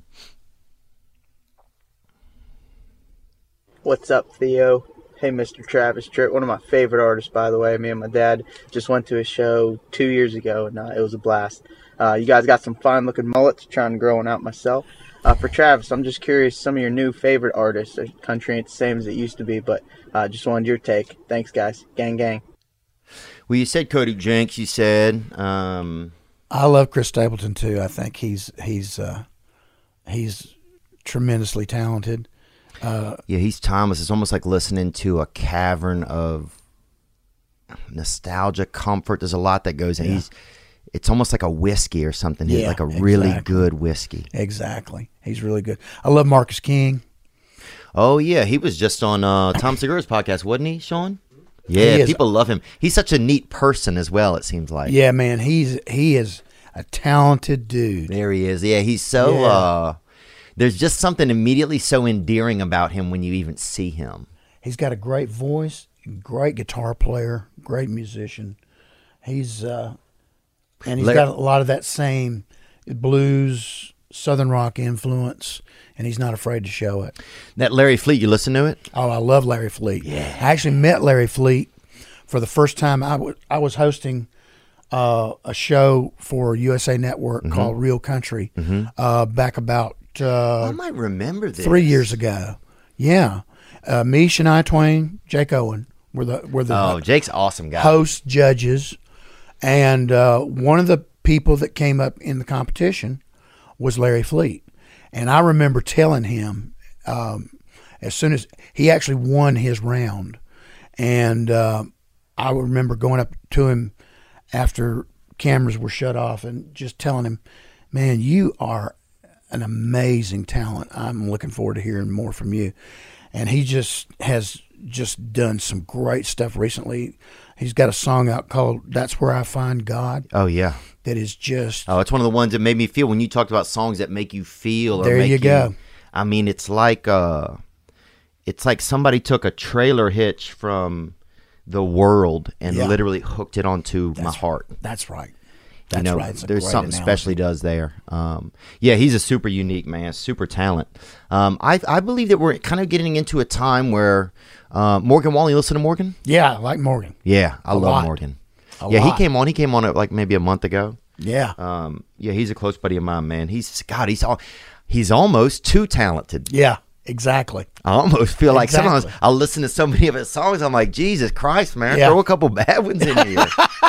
What's up, Theo? Hey, Mister Travis Tritt, one of my favorite artists, by the way. Me and my dad just went to a show two years ago, and uh, it was a blast. Uh, you guys got some fine-looking mullets, trying to grow one out myself. Uh, for Travis, I'm just curious, some of your new favorite artists. The country ain't the same as it used to be, but uh, just wanted your take. Thanks, guys. Gang, gang. Well, you said Cody Jinks, you said. Um... I love Chris Stapleton, too. I think he's he's uh, he's tremendously talented. Uh, yeah, he's timeless. It's almost like listening to a cavern of nostalgia, comfort. There's a lot that goes in. Yeah. He's, it's almost like a whiskey or something. He's Yeah, like a really exactly. good whiskey. Exactly. He's really good. I love Marcus King. Oh, yeah. He was just on uh, Tom Segura's podcast, wasn't he, Sean? Yeah, He is- people love him. He's such a neat person as well, it seems like. Yeah, man. He's he is a talented dude. There he is. Yeah, he's so, Yeah. uh, there's just something immediately so endearing about him when you even see him. He's got a great voice, great guitar player, great musician. He's uh, and he's Larry- got a lot of that same blues, southern rock influence, and he's not afraid to show it. That Larry Fleet, you listen to it? Oh, I love Larry Fleet. Yeah. I actually met Larry Fleet for the first time. I, w- I was hosting uh, a show for U S A Network Mm-hmm. called Real Country uh, back about uh, I might remember this. three years ago. Yeah. Uh, me, Shania Twain, Jake Owen were the, were the Oh, Jake's an awesome guy. host judges. And uh, one of the people that came up in the competition was Larry Fleet. And I remember telling him um, as soon as he actually won his round. And uh, I remember going up to him after cameras were shut off and just telling him, man, you are an amazing talent. I'm looking forward to hearing more from you. And he just has just done some great stuff recently. He's got a song out called That's Where I Find God Oh, yeah. that is just Oh, it's one of the ones that made me feel when you talked about songs that make you feel. Or There make you go. I mean, it's like uh, it's like somebody took a trailer hitch from the world and Yeah. literally hooked it onto my That's- heart. That's right. That's you know, right. It's a there's great something analogy. special he does there. Um, yeah, he's a super unique man, super talent. Um, I I believe that we're kind of getting into a time where uh, Morgan Wallen. You listen to Morgan? Yeah, I like Morgan. Yeah, I A love lot. Morgan. A yeah, lot. he came on. He came on uh, like maybe a month ago. Yeah. Um, yeah, he's a close buddy of mine, man. He's God. He's all, he's almost too talented. yeah, exactly. I almost feel like Exactly. sometimes I'll listen to so many of his songs. I'm like, Jesus Christ, man, Yeah. throw a couple bad ones in here.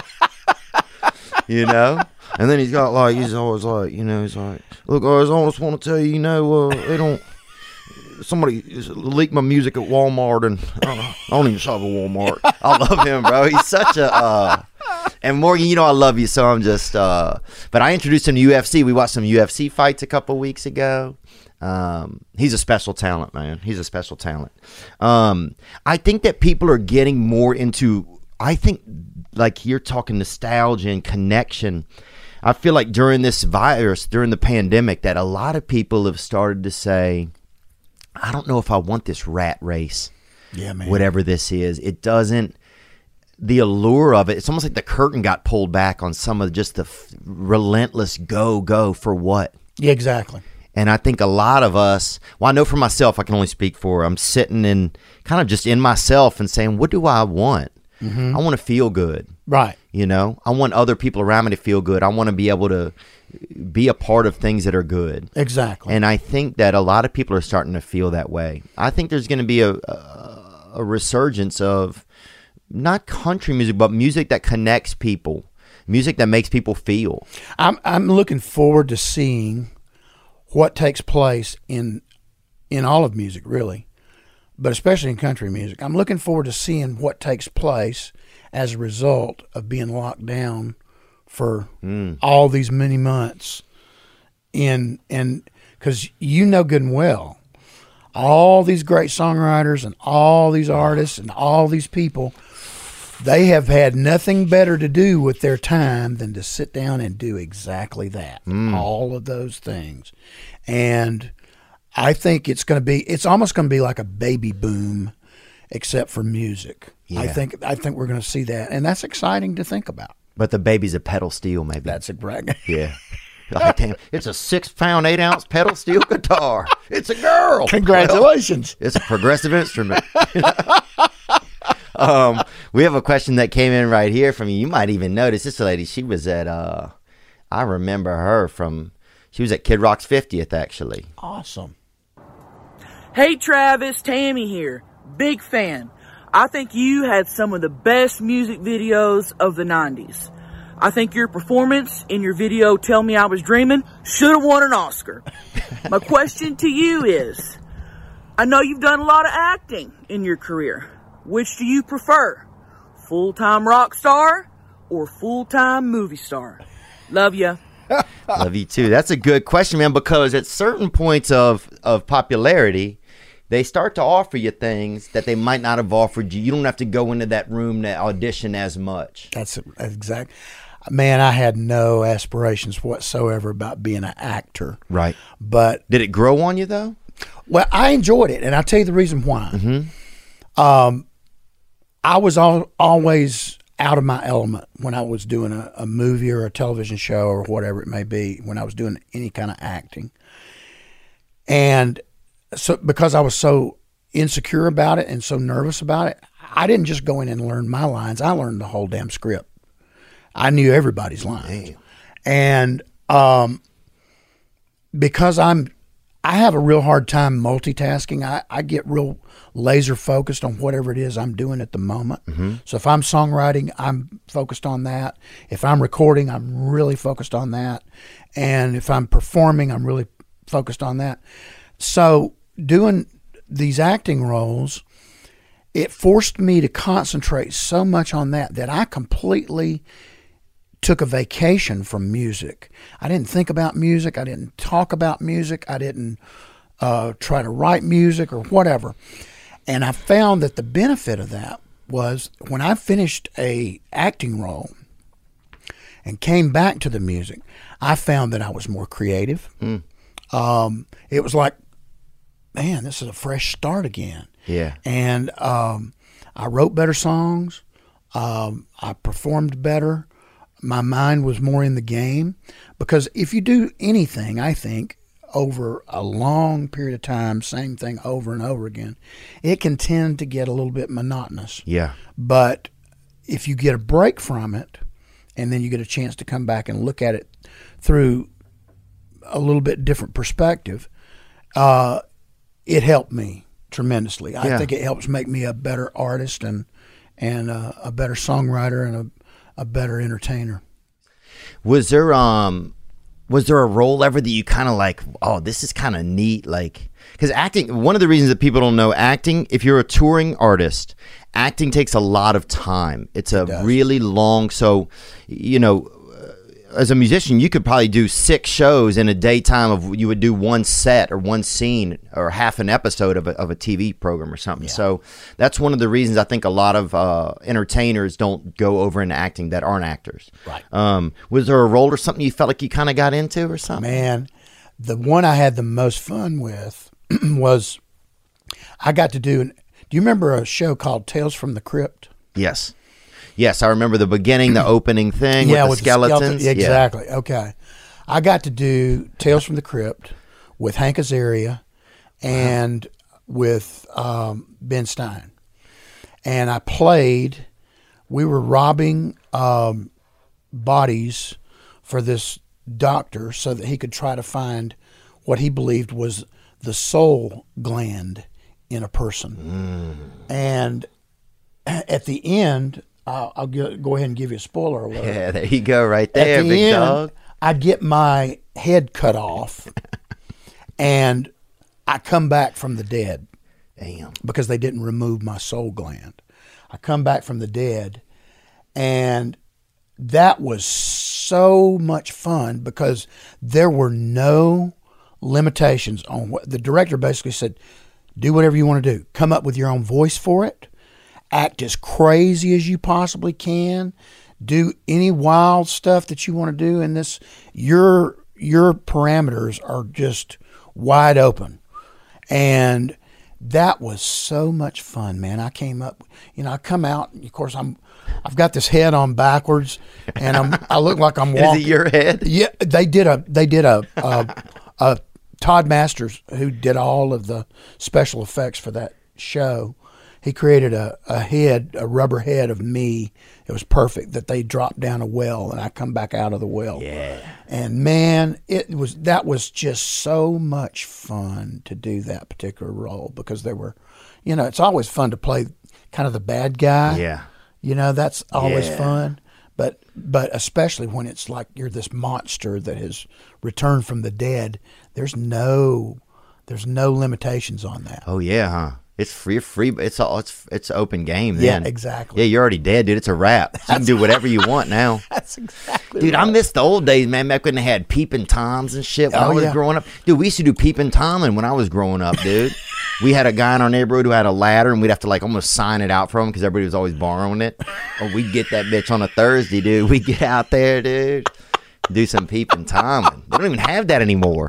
You know? And then he's got like, he's always like, you know, he's like, look, guys, I just want to tell you, you know, uh, they don't, somebody leaked my music at Walmart and I don't, I don't even shop at Walmart. I love him, bro. He's such a, uh, and Morgan, you know I love you, so I'm just, uh, but I introduced him to U F C. We watched some U F C fights a couple weeks ago. Um, he's a special talent, man. He's a special talent. Um, I think that people are getting more into, I think, like you're talking nostalgia and connection. I feel like during this virus, during the pandemic, that a lot of people have started to say, I don't know if I want this rat race, Yeah, man. whatever this is. It doesn't, the allure of it, it's almost like the curtain got pulled back on some of just the f- relentless go, go for what? Yeah, exactly. And I think a lot of us, well, I know for myself, I can only speak for, I'm sitting in kind of just in myself and saying, what do I want? I want to feel good. Right. You know, I want other people around me to feel good. I want to be able to be a part of things that are good. Exactly. And I think that a lot of people are starting to feel that way. I think there's going to be a, a, a resurgence of not country music, but music that connects people, music that makes people feel. I'm I'm looking forward to seeing what takes place in in all of music, really, but especially in country music. I'm looking forward to seeing what takes place as a result of being locked down for mm. all these many months. In and because you know good and well, all these great songwriters and all these artists and all these people, they have had nothing better to do with their time than to sit down and do exactly that. Mm. All of those things. And I think it's going to be, it's almost going to be like a baby boom, except for music. Yeah. I think, I think we're going to see that. And that's exciting to think about. But the baby's a pedal steel, maybe. That's a brag. Yeah. Like, damn, it's a six pound, eight ounce pedal steel guitar. It's a girl. Congratulations. Well, it's a progressive instrument. um, we have a question that came in right here from you. You might even notice this lady. She was at, uh, I remember her from, she was at Kid Rock's fiftieth, actually. Awesome. Hey, Travis, Tammy here. Big fan. I think you had some of the best music videos of the nineties. I think your performance in your video, Tell Me I Was Dreaming, should have won an Oscar. My question to you is, I know you've done a lot of acting in your career. Which do you prefer? Full-time rock star or full-time movie star? Love ya. Love you too. That's a good question, man, because at certain points of, of popularity, they start to offer you things that they might not have offered you. You don't have to go into that room to audition as much. That's exact. Man, I had no aspirations whatsoever about being an actor. Right. But did it grow on you, though? Well, I enjoyed it, and I'll tell you the reason why. Mm-hmm. Um, I was all, always out of my element when I was doing a, a movie or a television show or whatever it may be, when I was doing any kind of acting. And so because I was so insecure about it and so nervous about it, I didn't just go in and learn my lines. I learned the whole damn script. I knew everybody's lines. Damn. And um, because I'm, I have a real hard time multitasking. I, I get real laser focused on whatever it is I'm doing at the moment. Mm-hmm. So if I'm songwriting, I'm focused on that. If I'm recording, I'm really focused on that. And if I'm performing, I'm really focused on that. So doing these acting roles, it forced me to concentrate so much on that that I completely took a vacation from music. I didn't think about music. I didn't talk about music. I didn't uh, try to write music or whatever. And I found that the benefit of that was when I finished a acting role and came back to the music, I found that I was more creative. Mm. Um, it was like, man, this is a fresh start again. Yeah. And um, I wrote better songs. Um, I performed better. My mind was more in the game, because if you do anything, I think, over a long period of time, same thing over and over again, it can tend to get a little bit monotonous. Yeah. But if you get a break from it, and then you get a chance to come back and look at it through a little bit different perspective, uh, it helped me tremendously. Yeah. I think it helps make me a better artist and and uh, a better songwriter and a a better entertainer. Was there um was there a role ever that you kind of like, oh, this is kind of neat, like, because acting, one of the reasons that people don't know acting, if you're a touring artist, acting takes a lot of time. It's a It really long, so you know, as a musician, you could probably do six shows in a daytime of, you would do one set or one scene or half an episode of a, of a T V program or something. Yeah. So that's one of the reasons I think a lot of uh, entertainers don't go over into acting that aren't actors. Right. Um, was there a role or something you felt like you kind of got into or something? Man, the one I had the most fun with was I got to do, do you remember a show called Tales from the Crypt? Yes. Yes, I remember the beginning, the opening thing yeah, with the with skeletons. The skeleton. Exactly. Yeah. Okay. I got to do Tales from the Crypt with Hank Azaria and wow. with um, Ben Stein. And I played, we were robbing um, bodies for this doctor so that he could try to find what he believed was the soul gland in a person. Mm. And at the end, I'll, I'll go, go ahead and give you a spoiler alert. Yeah, there you go, right there, At the big end, dog. I get my head cut off, and I come back from the dead. Damn. Because they didn't remove my soul gland. I come back from the dead, and that was so much fun because there were no limitations on what the director basically said. Do whatever you want to do. Come up with your own voice for it. Act as crazy as you possibly can. Do any wild stuff that you want to do in this. Your your parameters are just wide open. And that was so much fun, man. I came up, you know, I come out, and of course I'm I've got this head on backwards, and I'm I look like I'm walking. Is it your head? Yeah, they did a they did a a, a Todd Masters, who did all of the special effects for that show. He created a, a head, a rubber head of me. It was perfect that they dropped down a well and I come back out of the well. Yeah. And man, it was that was just so much fun to do that particular role because there were, you know, it's always fun to play kind of the bad guy. Yeah. You know, that's always Yeah. fun. But but especially when it's like you're this monster that has returned from the dead, there's no there's no limitations on that. Oh yeah, huh? It's free, free. It's all. It's it's open game. Yeah, Then. exactly. Yeah, you're already dead, dude. It's a wrap. So you can do whatever you want now. That's exactly Dude, right. I miss the old days, man. Back when they had peeping toms and shit. When Oh, I was yeah. growing up, dude, we used to do peeping toming when I was growing up, dude. We had a guy in our neighborhood who had a ladder, and we'd have to like almost sign it out for him because everybody was always borrowing it. Or we'd get that bitch on a Thursday, dude. We'd get out there, dude, do some peeping toming. They don't even have that anymore.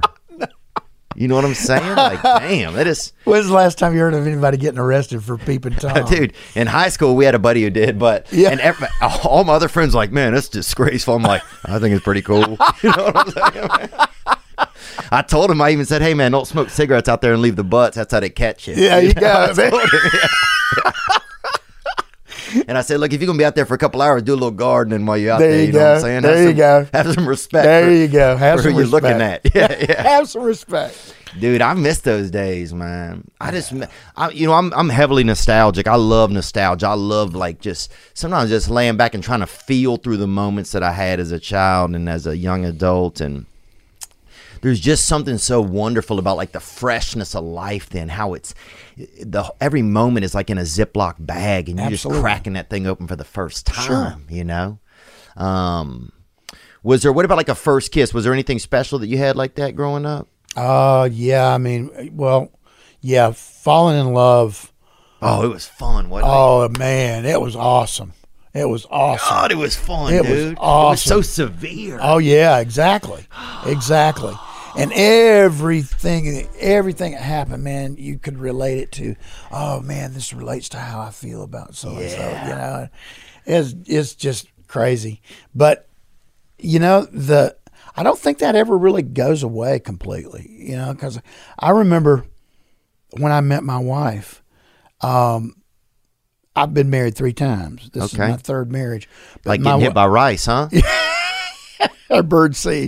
You know what I'm saying? Like, damn, that is. When's the last time you heard of anybody getting arrested for peeping Tom? Dude, in high school, we had a buddy who did, but Yeah. and every, all my other friends were like, man, that's disgraceful. I'm like, I think it's pretty cool. You know what I'm saying? Man? I told him, I even said, hey, man, don't smoke cigarettes out there and leave the butts. That's how they catch you. Yeah, you go, I man. told him, yeah. And I said, look, if you're going to be out there for a couple hours, do a little gardening while you're out There there. you You know go. what I'm saying? There have you some, go. Have some respect. There for, you go. Have for some who you're looking at. respect. Yeah, yeah. Have some respect. Dude, I miss those days, man. I just, I, you know, I'm I'm heavily nostalgic. I love nostalgia. I love like just sometimes just laying back and trying to feel through the moments that I had as a child and as a young adult. And there's just something so wonderful about like the freshness of life. Then how it's the every moment is like in a Ziploc bag, and you're Absolutely. just cracking that thing open for the first time. Sure. You know. Um, was there? What about like a first kiss? Was there anything special that you had like that growing up? Uh, yeah, I mean, well, yeah, falling in love. Oh, it was fun, wasn't it? Oh, man, it was awesome. It was awesome. God, it was fun, It was dude. It was awesome. so severe. Oh, yeah, exactly. Exactly. And everything, everything that happened, man, you could relate it to, oh, man, this relates to how I feel about so-and-so, Yeah. you know. It's, it's just crazy. But, you know, the... I don't think that ever really goes away completely, you know, because I remember when I met my wife, um, I've been married three times. This Okay. is my third marriage. But Like my getting hit wi- by rice, huh? a bird seed.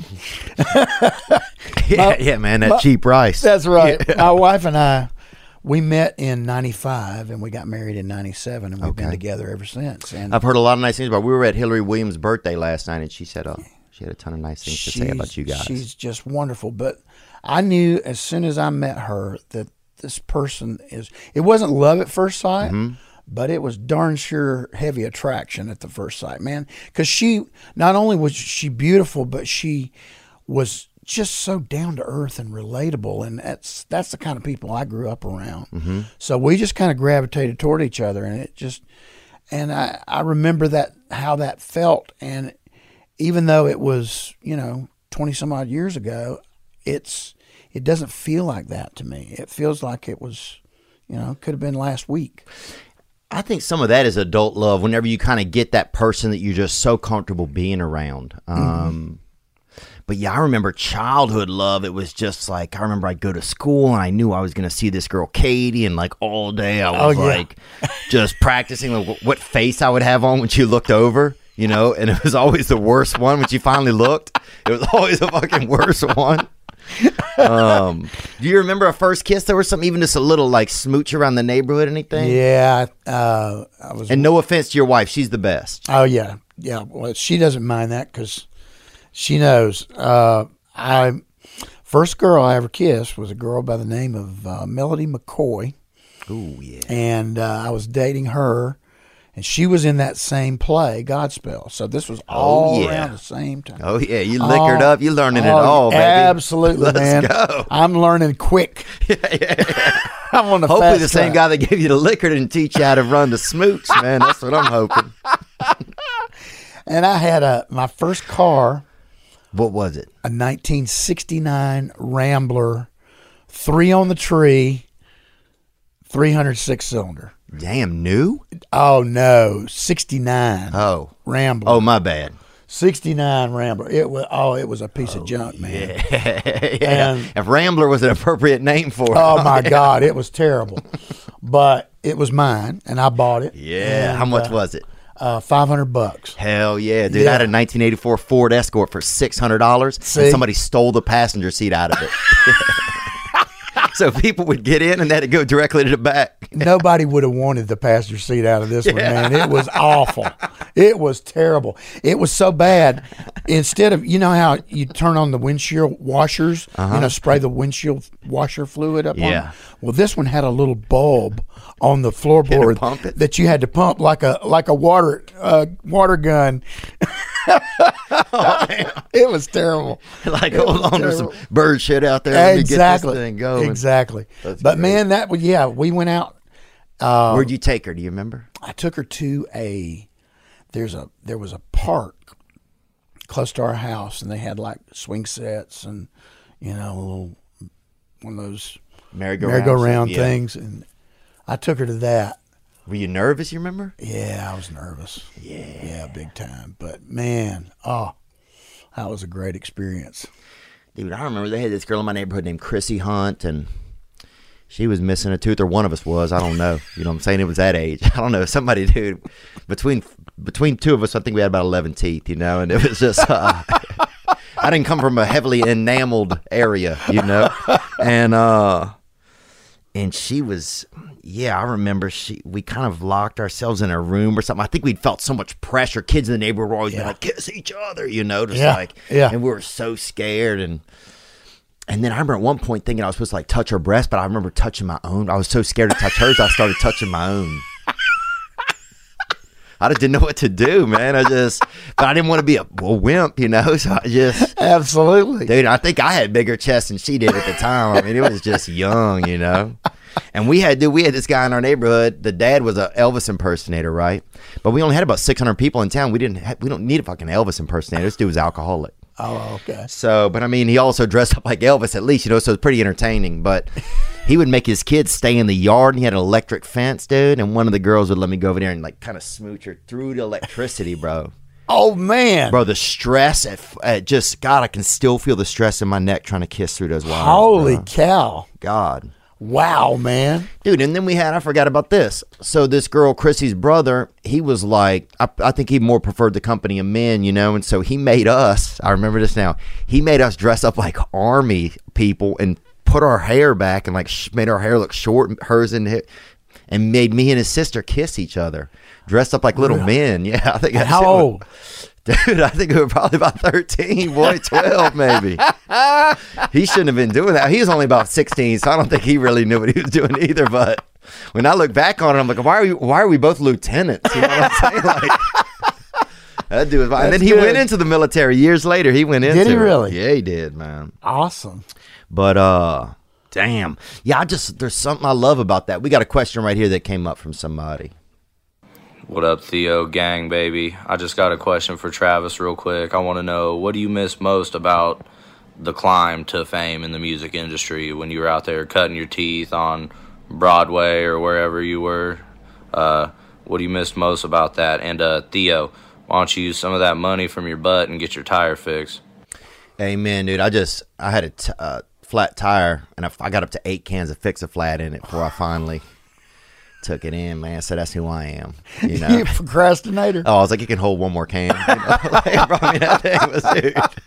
yeah, yeah, man, that cheap rice. That's right. My wife and I, we met in ninety-five and we got married in ninety-seven, and we've been Okay. together ever since. And I've heard a lot of nice things about. We were at Hillary Williams' birthday last night, and she said, "Oh, she had a ton of nice things to say about you guys." She's just wonderful. But I knew as soon as I met her that this person is, it wasn't love at first sight, Mm-hmm. but it was darn sure heavy attraction at the first sight, man. Because she, not only was she beautiful, but she was just so down to earth and relatable. And that's, that's the kind of people I grew up around. Mm-hmm. So we just kind of gravitated toward each other, and it just, and I, I remember that, how that felt. And even though it was, you know, twenty some odd years ago, it's, it doesn't feel like that to me. It feels like it was, you know, could have been last week. I think some of that is adult love. Whenever you kind of get that person that you're just so comfortable being around. Um, But yeah, I remember childhood love. It was just like, I remember I'd go to school and I knew I was going to see this girl, Katie, and like all day I was Oh, yeah. like just practicing like, what face I would have on when she looked over, you know, and it was always the worst one when she finally looked. It was always the fucking worst one. um, do you remember a first kiss? There was something, even just a little like smooch around the neighborhood, anything? Yeah, uh, I was. And no offense to your wife, she's the best. Oh yeah, yeah. Well, she doesn't mind that because she knows. Uh, I first girl I ever kissed was a girl by the name of uh, Melody McCoy. Ooh, yeah. And uh, I was dating her, and she was in that same play, Godspell. So this was all Oh, yeah. around the same time. Oh yeah, you liquored Oh, up. You're learning it oh, all, baby. Absolutely, Let's man. go. I'm learning quick. yeah, yeah, yeah. I'm on the Hopefully fast the same track. guy that gave you the liquor didn't teach you how to run the smooch, man. That's what I'm hoping. And I had a my first car, What was it? a nineteen sixty-nine Rambler, three on the tree, three hundred six cylinder. Damn, new? Oh no, sixty-nine Oh. Rambler. Oh, my bad. sixty-nine Rambler. It was oh, it was a piece of junk, man. yeah. And- If Rambler was an appropriate name for it. Oh my God, it was terrible. But it was mine, and I bought it. Yeah. And, How much uh, was it? Uh, five hundred bucks. Hell yeah, dude. I Yeah. had a nineteen eighty-four Ford Escort for six hundred dollars, and See? somebody stole the passenger seat out of it. So people would get in and that'd go directly to the back. Nobody would have wanted the passenger seat out of this one, man. It was awful. It was terrible. It was so bad. Instead of, you know how you turn on the windshield washers, you know, spray the windshield washer fluid up on Yeah. it? Well, this one had a little bulb on the floorboard pump it? that you had to pump like a like a water uh, water gun. It was terrible. Like, It hold was on, there's some terrible. bird shit out there. Let me Exactly. get this thing going. Exactly. That's But great. man, that was yeah. We went out. Where'd you take her? Do you remember? I took her to a there's a there was a park close to our house, and they had like swing sets and you know a little one of those Merry-go-round. merry-go-round Yeah. things, and I took her to that. Were you nervous? You remember? Yeah, I was nervous. Yeah, yeah, big time. But man, oh, that was a great experience. Dude, I remember they had this girl in my neighborhood named Chrissy Hunt, and she was missing a tooth, or one of us was. I don't know. You know what I'm saying? It was that age. I don't know. Somebody, dude, between between two of us, I think we had about eleven teeth, you know, and it was just, uh, I didn't come from a heavily enameled area, you know, and, uh, and she was, yeah, I remember she, we kind of locked ourselves in a room or something. I think we'd felt so much pressure. Kids in the neighborhood were always Yeah. being like, kiss each other, you know, just Yeah, like, yeah. and we were so scared. And, and then I remember at one point thinking I was supposed to like touch her breast, but I remember touching my own. I was so scared to touch hers, I started touching my own. I just didn't know what to do, man. I just, but I didn't want to be a, a wimp, you know, so I just, Absolutely. dude, I think I had bigger chest than she did at the time. I mean, it was just young, you know. And we had, dude, we had this guy in our neighborhood. The dad was a Elvis impersonator, right? But we only had about six hundred people in town. We didn't, have, we don't need a fucking Elvis impersonator. This dude was alcoholic. Oh, okay. So, but I mean, he also dressed up like Elvis at least, you know, so it's pretty entertaining. But he would make his kids stay in the yard, and he had an electric fence, dude. And one of the girls would let me go over there and like kind of smooch her through the electricity, bro. Oh man. Bro, the stress at, at just, God, I can still feel the stress in my neck trying to kiss through those wires. Holy bro. cow. God. Wow, man. Dude, and then we had, I forgot about this. So this girl, Chrissy's brother, he was like, I, I think he more preferred the company of men, you know, and so he made us, I remember this now, he made us dress up like army people and put our hair back and like sh- made our hair look short, hers and hi- and made me and his sister kiss each other, dressed up like little men. Yeah, I think that's How it. old? Dude, I think we were probably about thirteen, boy, twelve maybe. He shouldn't have been doing that. He was only about sixteen, so I don't think he really knew what he was doing either. But when I look back on it, I'm like, why are we, why are we both lieutenants? You know what I'm saying? Like, that dude was fine. And then he good. went into the military years later. He went into he it. really? Yeah, he did, man. Awesome. But, uh, damn. Yeah, I just, there's something I love about that. We got a question right here that came up from somebody. What up, Theo gang, baby? I just got a question for Travis real quick. I want to know, what do you miss most about the climb to fame in the music industry when you were out there cutting your teeth on Broadway or wherever you were? Uh, what do you miss most about that? And uh, Theo, why don't you use some of that money from your butt and get your tire fixed? Amen, dude. I just, I had a t- uh, flat tire, and I, I got up to eight cans of Fix-A-Flat in it before I finally took it in, man. So that's who I am, you know. You procrastinator. Oh, I was like, you can hold one more can. You know? Like, bro, I mean, that thing was, dude.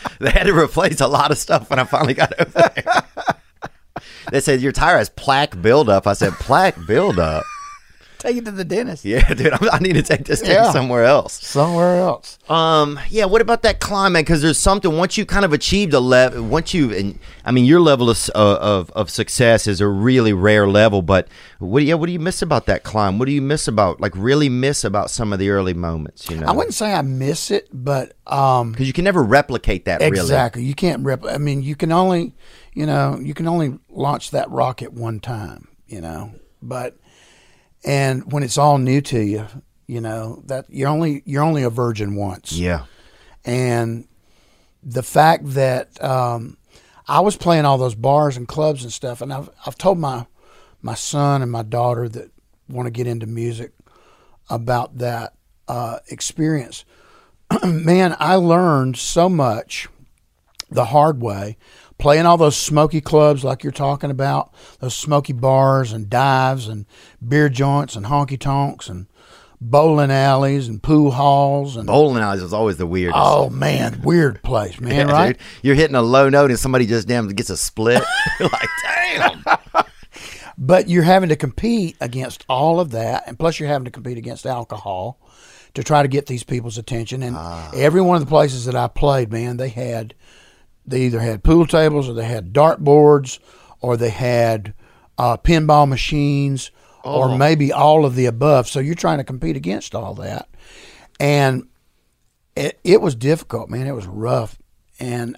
They had to replace a lot of stuff when I finally got over there. They said, your tire has plaque buildup. I said, plaque buildup? Take it to the dentist. Yeah, dude, I'm, I need to take this thing Yeah. somewhere else. Somewhere else. Um, yeah. What about that climb, man? Because there's something once you kind of achieved a level. Once you, and I mean, your level of, uh, of of success is a really rare level. But what do you, what do you miss about that climb? What do you miss about, like, really miss about some of the early moments? You know, I wouldn't say I miss it, but um, because you can never replicate that. Really, exactly. You can't rep. I mean, you can only, you know, you can only launch that rocket one time. You know, but. And when it's all new to you, you know, that you're only you're only a virgin once. Yeah. And the fact that um, I was playing all those bars and clubs and stuff, and I've I've told my my son and my daughter that want to get into music about that uh, experience. Man, I learned so much the hard way. Playing all those smoky clubs like you're talking about, those smoky bars and dives and beer joints and honky tonks and bowling alleys and pool halls and bowling alleys is always the weirdest. Oh man, weird place, man, Yeah, right? dude. You're hitting a low note and somebody just damn gets a split. You're like, damn. But you're having to compete against all of that, and plus you're having to compete against alcohol to try to get these people's attention. And Ah. every one of the places that I played, man, they had. They either had pool tables or they had dart boards or they had uh, pinball machines Oh. or maybe all of the above. So you're trying to compete against all that. And it, it was difficult, man. It was rough. And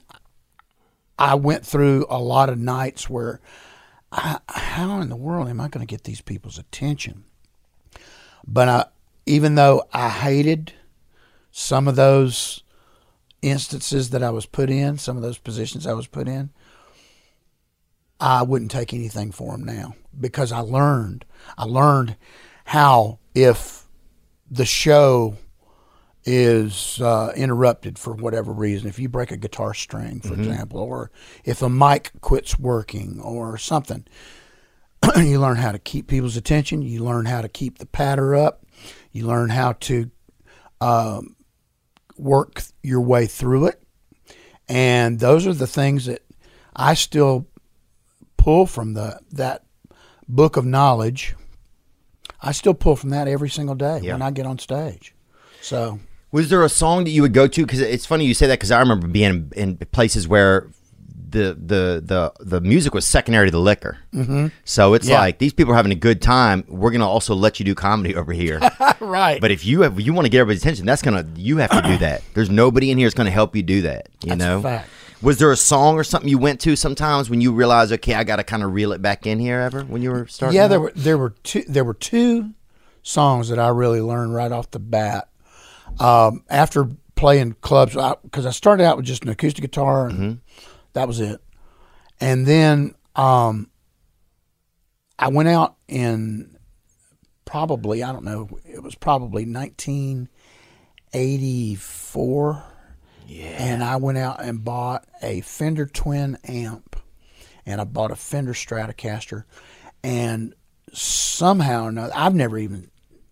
I went through a lot of nights where, I, how in the world am I going to get these people's attention? But I, even though I hated some of those instances that I was put in, some of those positions I was put in, I wouldn't take anything for them now because I learned. I learned how if the show is uh, interrupted for whatever reason, if you break a guitar string, for Mm-hmm. example, or if a mic quits working or something, you learn how to keep people's attention. You learn how to keep the patter up. You learn how to um, work your way through it. And those are the things that I still pull from the that book of knowledge. I still pull from that every single day Yeah. when I get on stage. So, Was there a song that you would go to? Because it's funny you say that because I remember being in places where the the the, the music was secondary to the liquor. Mm-hmm. So it's Yeah. like, these people are having a good time. We're going to also let you do comedy over here. right. But if you have, you want to get everybody's attention, that's going to, you have to do that. There's nobody in here that's going to help you do that. You That's know? a fact. Was there a song or something you went to sometimes when you realized, okay, I got to kind of reel it back in here ever when you were starting? Yeah, out? there were there were two there were two songs that I really learned right off the bat. Um, after playing clubs, because I, I started out with just an acoustic guitar, and Mm-hmm. that was it. And then um, I went out in probably, I don't know, it was probably nineteen eighty-four. Yeah. And I went out and bought a Fender Twin amp, and I bought a Fender Stratocaster, and somehow or another, I've never even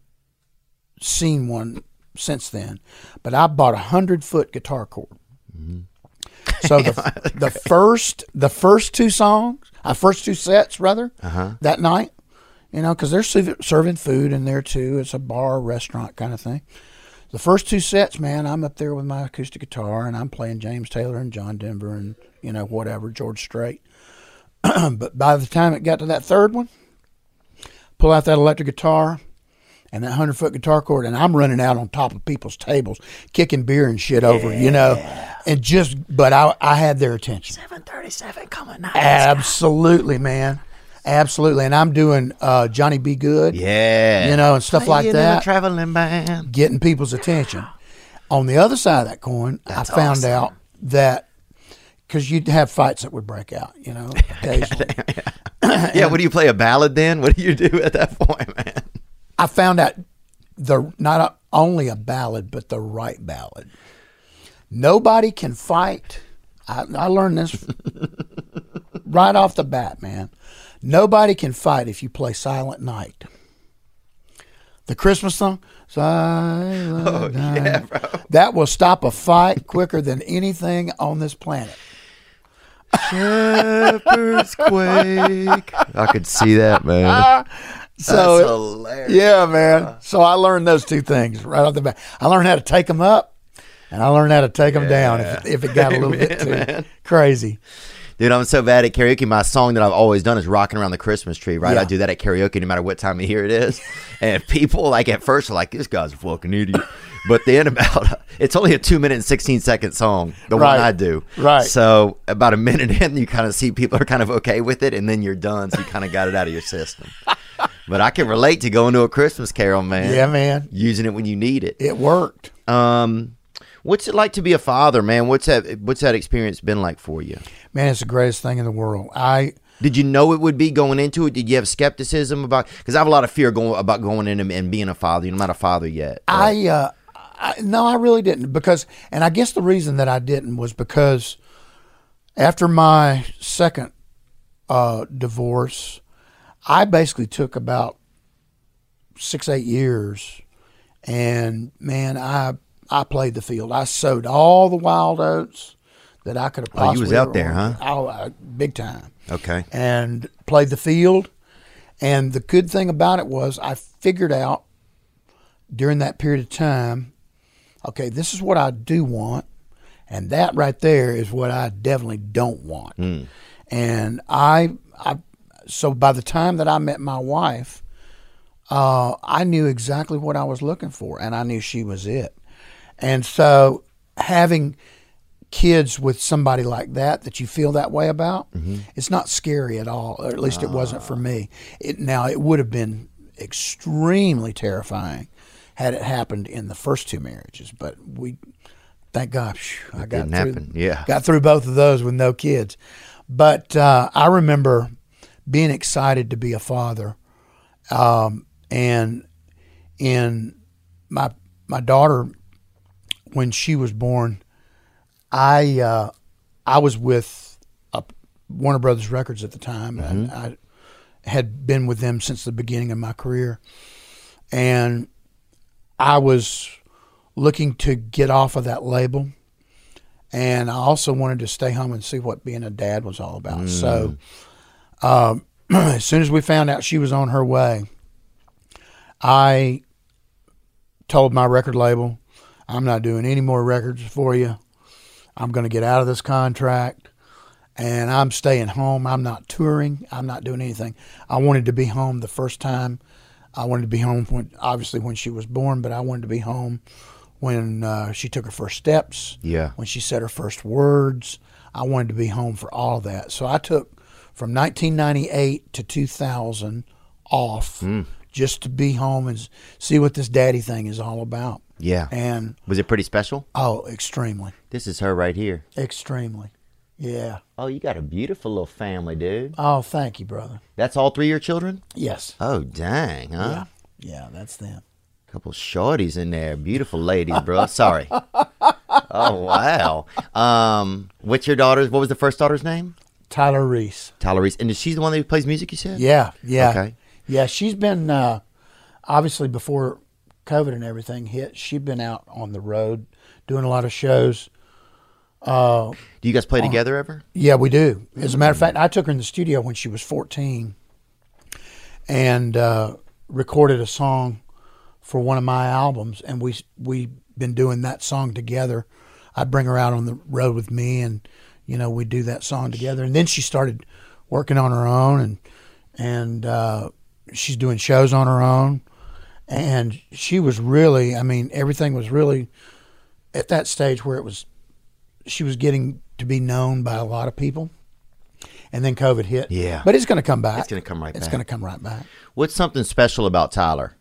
seen one since then, but I bought a hundred foot guitar cord. Mm-hmm. So the the first the first two songs, uh, first two sets rather, Uh-huh. that night, you know, because they're serv- serving food in there too. It's a bar, restaurant kind of thing. The first two sets, man, I'm up there with my acoustic guitar and I'm playing James Taylor and John Denver and, you know, whatever, George Strait. But by the time it got to that third one, pull out that electric guitar and that hundred foot guitar cord, and I'm running out on top of people's tables, kicking beer and shit over, you know, and just, but I, I had their attention. seven thirty-seven coming out. Absolutely, man. Absolutely. And I'm doing uh, Johnny B. Good, Yeah. you know, and stuff like Playing in a that. traveling band. Getting people's attention. On the other side of that coin, That's I found awesome. out that because you'd have fights that would break out, you know, occasionally. Yeah, what do you play, a ballad then? What do you do at that point, man? I found out the not only a ballad, but the right ballad. Nobody can fight. I, I learned this right off the bat, man. Nobody can fight if you play Silent Night. The Christmas song, Silent Oh, night. yeah, bro. That will stop a fight quicker than anything on this planet. Shepherd's quake. I could see that, man. So That's hilarious. yeah, man. So I learned those two things right off the bat. I learned how to take them up, and I learned how to take them down if, if it got a little bit too man. crazy. Dude, I'm so bad at karaoke. My song that I've always done is Rocking Around the Christmas Tree, right? Yeah. I do that at karaoke no matter what time of year it is. And people, like, at first are like, this guy's a fucking idiot. But then about, it's only a two minute and sixteen second song, the Right. one I do. Right. So about a minute in, you kind of see people are kind of okay with it, and then you're done. So you kind of got it out of your system. But I can relate to going to a Christmas carol, man. Yeah, man. Using it when you need it. It worked. Um, what's it like to be a father, man? What's that? What's that experience been like for you? Man, it's the greatest thing in the world. I Did you know it would be going into it? Did you have skepticism about? Because I have a lot of fear going about going in and, and being a father. You know, I'm not a father yet. but- I, uh, I no, I really didn't because, and I guess the reason that I didn't was because after my second uh, divorce, I basically took about six, eight years, and man, I I played the field. I sowed all the wild oats that I could have Oh, you possibly was out ever there, wanted. huh? Oh, uh, big time. Okay. And played the field. And the good thing about it was I figured out during that period of time, okay, this is what I do want, and that right there is what I definitely don't want. Mm. And I, I, so by the time that I met my wife, uh, I knew exactly what I was looking for, and I knew she was it. And so having kids with somebody like that that you feel that way about, Mm-hmm. it's not scary at all, or at least it wasn't for me. It now it would have been extremely terrifying had it happened in the first two marriages, but we thank God phew, I got didn't through happen, yeah. got through both of those with no kids. But uh, I remember being excited to be a father, um, and in my my daughter, when she was born, I uh, I was with uh, Warner Brothers Records at the time, and I had been with them since the beginning of my career, and I was looking to get off of that label, and I also wanted to stay home and see what being a dad was all about. So um, as soon as we found out she was on her way, I told my record label, I'm not doing any more records for you. I'm going to get out of this contract, and I'm staying home. I'm not touring. I'm not doing anything. I wanted to be home the first time. I wanted to be home, when, obviously, when she was born, but I wanted to be home when uh, she took her first steps, Yeah. when she said her first words. I wanted to be home for all of that. So I took from nineteen ninety-eight to two thousand off just to be home and s- see what this daddy thing is all about. Yeah. And, Was it pretty special? oh, extremely, This is her right here. extremely. Yeah. Oh, you got a beautiful little family, dude. Oh, thank you, brother. That's all three of your children? Yes. Oh, dang, huh? Yeah. Yeah, that's them. Couple shorties in there. Beautiful ladies, bro. Sorry. Oh, wow. Um, what's your daughter's, what was the first daughter's name? Tyler Reese. Tyler Reese. And is she the one that plays music, you said? Yeah, yeah. Okay. Yeah, she's been, uh, obviously before COVID and everything hit, she'd been out on the road doing a lot of shows. Do you guys play together ever? Yeah, we do. As a matter of fact, I took her in the studio when she was fourteen and uh, recorded a song for one of my albums, and we we been doing that song together. I'd bring her out on the road with me, and you know we'd do that song together. And then she started working on her own, and and uh, she's doing shows on her own. And she was really, I mean, everything was really at that stage where it was, she was getting to be known by a lot of people. And then COVID hit. Yeah. But it's going to come back. It's gonna come right It's back. going to come right back. What's something special about Tyler?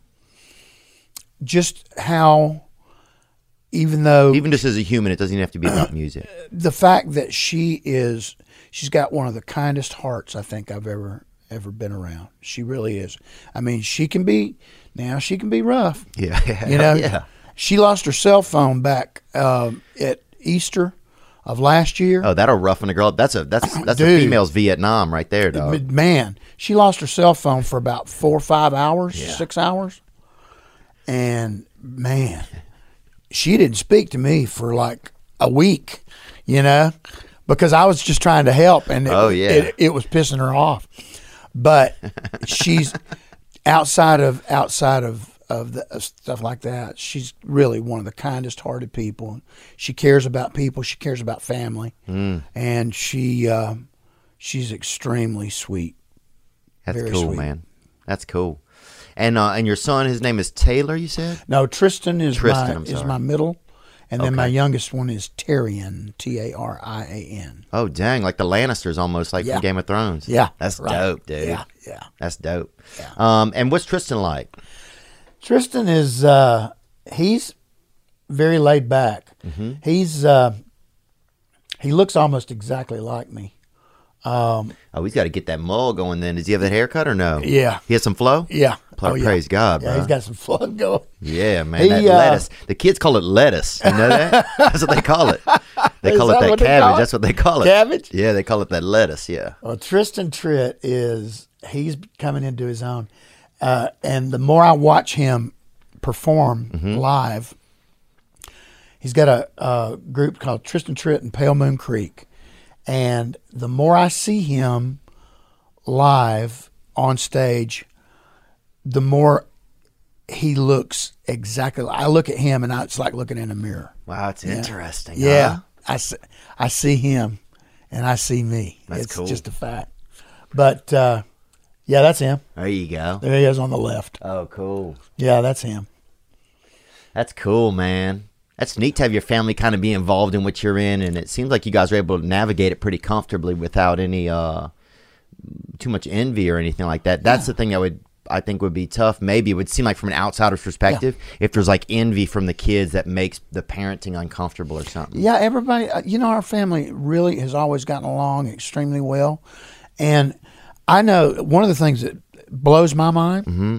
Just how, even though Even just as a human, it doesn't even have to be about music. the fact that she is, she's got one of the kindest hearts I think I've ever, ever been around. She really is. I mean, she can be, now she can be rough. Yeah. You know, Yeah. she lost her cell phone back um, at Easter of last year. Oh, that'll roughen a girl up. That's a that's that's a Dude. female's Vietnam right there, dog. Man, she lost her cell phone for about four or five hours, Yeah. six hours. And man, she didn't speak to me for like a week, you know, because I was just trying to help, and it, Oh, yeah. it, it was pissing her off. But she's outside of outside of of, the, of stuff like that. She's really one of the kindest hearted people. She cares about people. She cares about family, Mm. and she uh, she's extremely sweet. That's Very cool, sweet. man. That's cool. And uh, and your son, his name is Taylor, you said? No, Tristan is Tristan, my I'm is sorry. my middle, and then my Okay. youngest one is Tyrion, T A R I A N. Oh, dang. Like the Lannisters almost, like Yeah. from Game of Thrones. Yeah, That's right. dope, dude. Yeah, yeah. That's dope. Um, and what's Tristan like? Tristan is uh, he's very laid back. Mm-hmm. He's uh, he looks almost exactly like me. Oh, he's got to get that mole going then. Does he have that haircut or no? Yeah. He has some flow? Yeah. Pla- Oh, yeah. Praise God, Yeah, bro. he's got some flow going. Yeah, man. He, that uh, lettuce. The kids call it lettuce. You know that? That's what they call it. They Is call it that that what they cabbage. call it? That's what they call it. Cabbage? Yeah, they call it that lettuce. Yeah. Well, Tristan Tritt is he's coming into his own, uh, and the more I watch him perform Mm-hmm. live, he's got a, a group called Tristan Tritt and Pale Moon Creek, and the more I see him live on stage, the more he looks exactly. I look at him, and I, it's like looking in a mirror. Wow, it's interesting. Yeah, huh? I, see, I see him, and I see me. That's it's cool. just a fact. But uh, yeah, that's him. There you go. There he is on the left. Oh, cool. Yeah, that's him. That's cool, man. That's neat to have your family kind of be involved in what you're in, and it seems like you guys are able to navigate it pretty comfortably without any uh, too much envy or anything like that. That's the thing that would I think would be tough. Maybe it would seem like from an outsider's perspective, if there's like envy from the kids that makes the parenting uncomfortable or something. Yeah, everybody. uh, You know, our family really has always gotten along extremely well, and I know one of the things that blows my mind. Mm-hmm.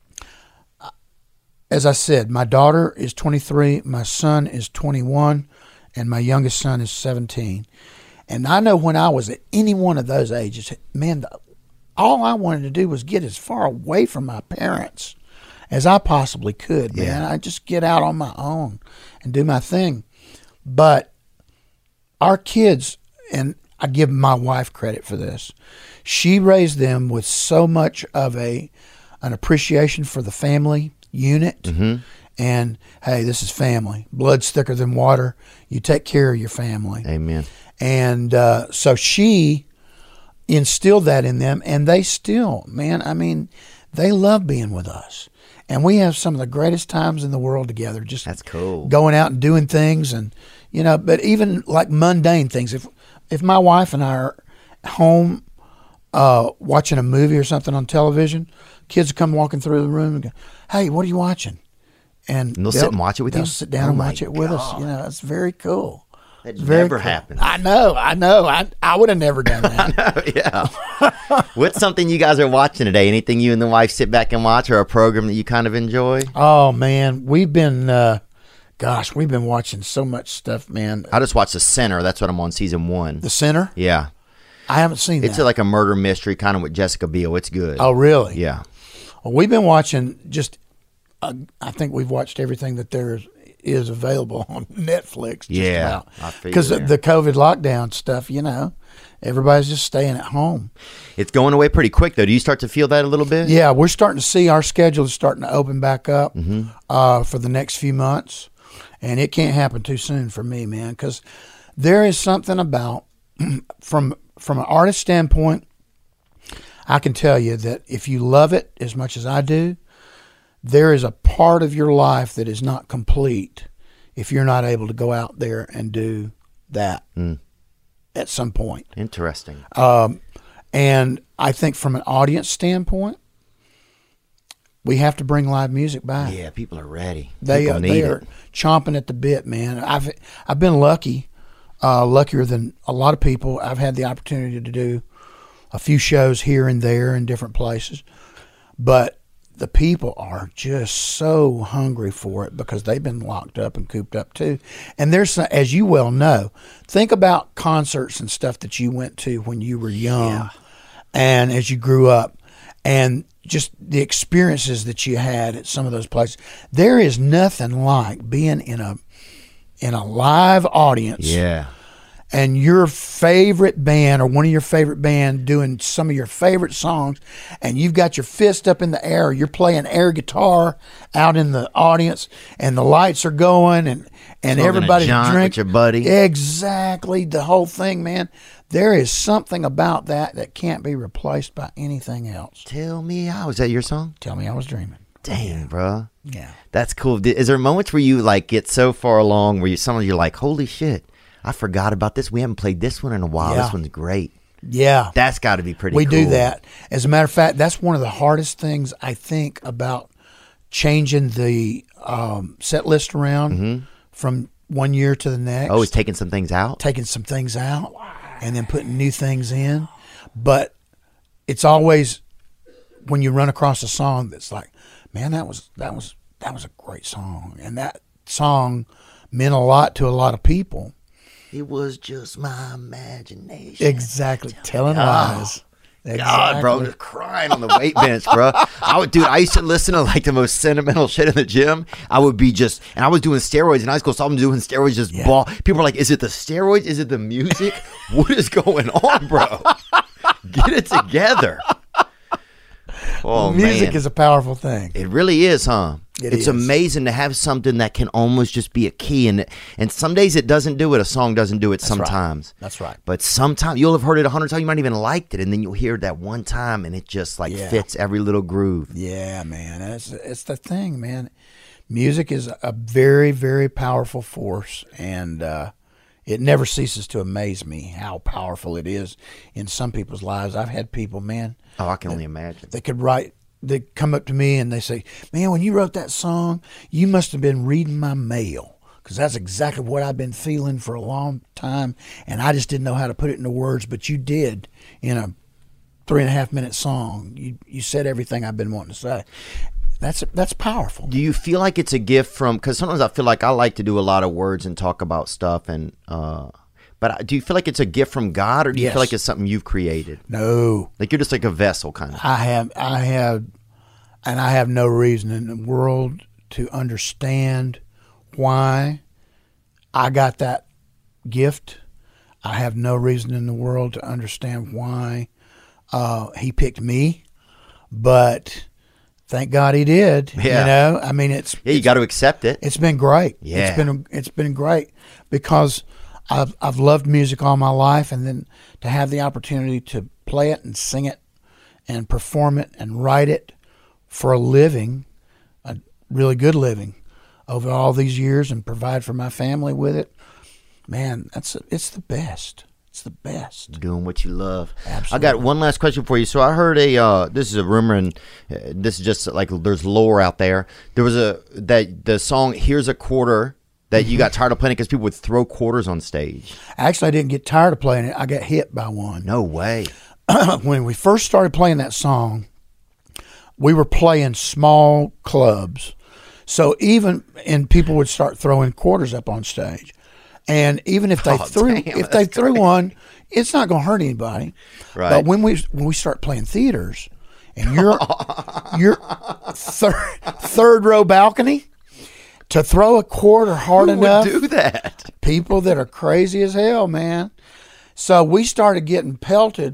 As I said, my daughter is twenty-three, my son is twenty-one, and my youngest son is seventeen. And I know when I was at any one of those ages, man, the, all I wanted to do was get as far away from my parents as I possibly could, man. I just get out on my own and do my thing. But our kids, and I give my wife credit for this, she raised them with so much of a an appreciation for the family unit. Mm-hmm. And hey, this is family. Blood's thicker than water. You take care of your family. Amen. And uh, so she instilled that in them, and they still, man, I mean, they love being with us. And we have some of the greatest times in the world together, just That's cool. going out and doing things. And, you know, but even like mundane things. If, if my wife and I are home uh, watching a movie or something on television, kids come walking through the room and go, hey, what are you watching? And, And they'll sit and watch it with they'll you? sit down Oh and my watch it with us. God. You know, it's very cool. That It's very never cool. happens. I know, I know. I I would have never done that. Yeah. What's something you guys are watching today? Anything you and the wife sit back and watch, or a program that you kind of enjoy? Oh man, we've been, uh, gosh, we've been watching so much stuff, man. I just watched The Sinner. That's what I'm on season one. The Sinner, Yeah. I haven't seen It's that. like a murder mystery, kind of with Jessica Biel. It's good. Oh really? Yeah. Well, we've been watching just. Uh, I think we've watched everything that there is, is available on Netflix. Just Yeah, I figure because the, there. the COVID lockdown stuff, you know, everybody's just staying at home. It's going away pretty quick, though. Do you start to feel that a little bit? Yeah, we're starting to see our schedule is starting to open back up Mm-hmm. uh, for the next few months, and it can't happen too soon for me, man. Because there is something about from from an artist standpoint, I can tell you that if you love it as much as I do, there is a part of your life that is not complete if you're not able to go out there and do that Mm. at some point. Interesting. Um, and I think from an audience standpoint, we have to bring live music back. Yeah, people are ready. They people uh, need they it. are chomping at the bit, man. I've I've been lucky, uh, luckier than a lot of people. I've had the opportunity to do a few shows here and there in different places, but the people are just so hungry for it because they've been locked up and cooped up too. And there's, some, as you well know, think about concerts and stuff that you went to when you were young and as you grew up. and just the experiences that you had at some of those places. There is nothing like being in a in a live audience. Yeah. And your favorite band or one of your favorite band doing some of your favorite songs, and you've got your fist up in the air, you're playing air guitar out in the audience, and the lights are going, and, and Smoking a everybody's joint drinking. with your buddy. Exactly, the whole thing, man. There is something about that that can't be replaced by anything else. Tell me how. Is that your song? Tell Me I Was Dreaming. Dang, bro. Yeah. That's cool. Is there moments where you like get so far along where you suddenly you're like, holy shit, I forgot about this. We haven't played this one in a while. Yeah. This one's great. Yeah. That's got to be pretty We cool. do that. As a matter of fact, that's one of the hardest things I think about changing the um, set list around Mm-hmm. from one year to the next. Oh, it's taking some things out? Taking some things out and then putting new things in. But it's always when you run across a song that's like, man, that was that was that was a great song. And that song meant a lot to a lot of people. It was just my imagination. Exactly. Telling Oh. lies. God, bro, just crying on the weight bench, bro. I would, dude. I used to listen to like the most sentimental shit in the gym. I would be just, and I was doing steroids in high school, so I'm doing steroids, just Yeah. ball. People were like, "Is it the steroids? Is it the music? What is going on, bro? Get it together." Oh Music man, is a powerful thing. it really is, huh? It it's is. amazing to have something that can almost just be a key, and and some days it doesn't do it. A song doesn't do it That's right. sometimes. That's right. But sometimes you'll have heard it a hundred times, you might even liked it, and then you'll hear it that one time, and it just like Yeah. fits every little groove. Yeah, man. It's it's the thing, man. Music is a very, very powerful force, and uh, it never ceases to amaze me how powerful it is in some people's lives. I've had people, man, Oh, I can only imagine. they could write. They come up to me and they say, "Man, when you wrote that song, you must have been reading my mail." Because that's exactly what I've been feeling for a long time, and I just didn't know how to put it into words. But you did in a three and a half minute song. You you said everything I've been wanting to say. That's that's powerful. Do you feel like it's a gift from? Because sometimes I feel like I like to do a lot of words and talk about stuff, and uh, but I- do you feel like it's a gift from God, or do you Yes. feel like it's something you've created? No, Like you're just like a vessel, kind of. I have I have, and I have no reason in the world to understand why I got that gift. I have no reason in the world to understand why uh, he picked me, but thank God he did. Yeah. You know, I mean, it's Yeah, you got to accept it. it's been great. Yeah. It's been it's been great because I've I've loved music all my life, and then to have the opportunity to play it and sing it and perform it and write it for a living, a really good living over all these years, and provide for my family with it. Man, that's it's the best. It's the best. Doing what you love. Absolutely. I got one last question for you. So I heard a uh, this is a rumor, and uh, this is just like there's lore out there. There was a that the song "Here's a Quarter" that you got tired of playing because people would throw quarters on stage. Actually, I didn't get tired of playing it. I got hit by one. No way. When we first started playing that song, we were playing small clubs. So even and people would start throwing quarters up on stage. And even if they Oh, threw damn, if they that's threw great. one, it's not going to hurt anybody. Right. But when we when we start playing theaters and you're you're third third row balcony, to throw a quarter hard Who enough, would do that? people that are crazy as hell, man. So we started getting pelted.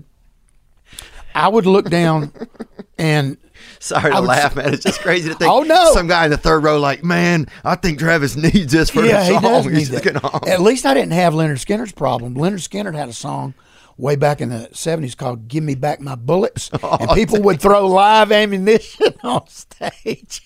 I would look down and Sorry I to would laugh, s- man. It's just crazy to think. Oh, no. Some guy in the third row, like, man, I think Travis needs this for yeah, the he song. does He's need just that. getting on. At least I didn't have Leonard Skinner's problem. Leonard Skinner had a song way back in the seventies called "Give Me Back My Bullets," Oh, and people would throw live ammunition on stage.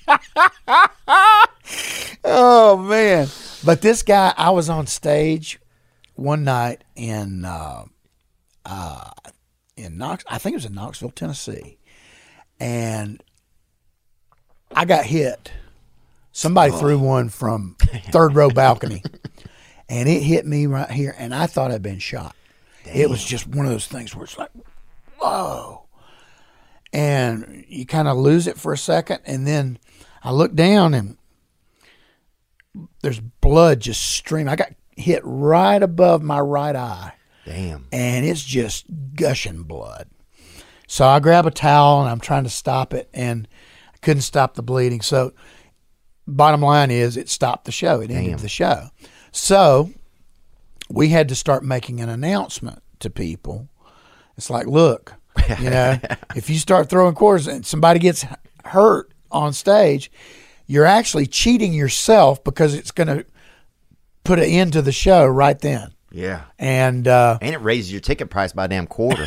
Oh man! But this guy, I was on stage one night in uh, uh, in Knox. I think it was in Knoxville, Tennessee, and I got hit. Somebody threw one from third row balcony, and it hit me right here, and I thought I'd been shot. It was just one of those things where it's like, whoa. And you kind of lose it for a second, and then I look down, and there's blood just streaming. I got hit right above my right eye, Damn. and it's just gushing blood. So I grab a towel and I'm trying to stop it, and I couldn't stop the bleeding. So bottom line is it stopped the show. It ended Damn. the show. So we had to start making an announcement to people. It's like, look, you know, if you start throwing quarters and somebody gets hurt on stage, you're actually cheating yourself because it's going to put an end to the show right then. Yeah. And uh, And it raises your ticket price by a damn quarter.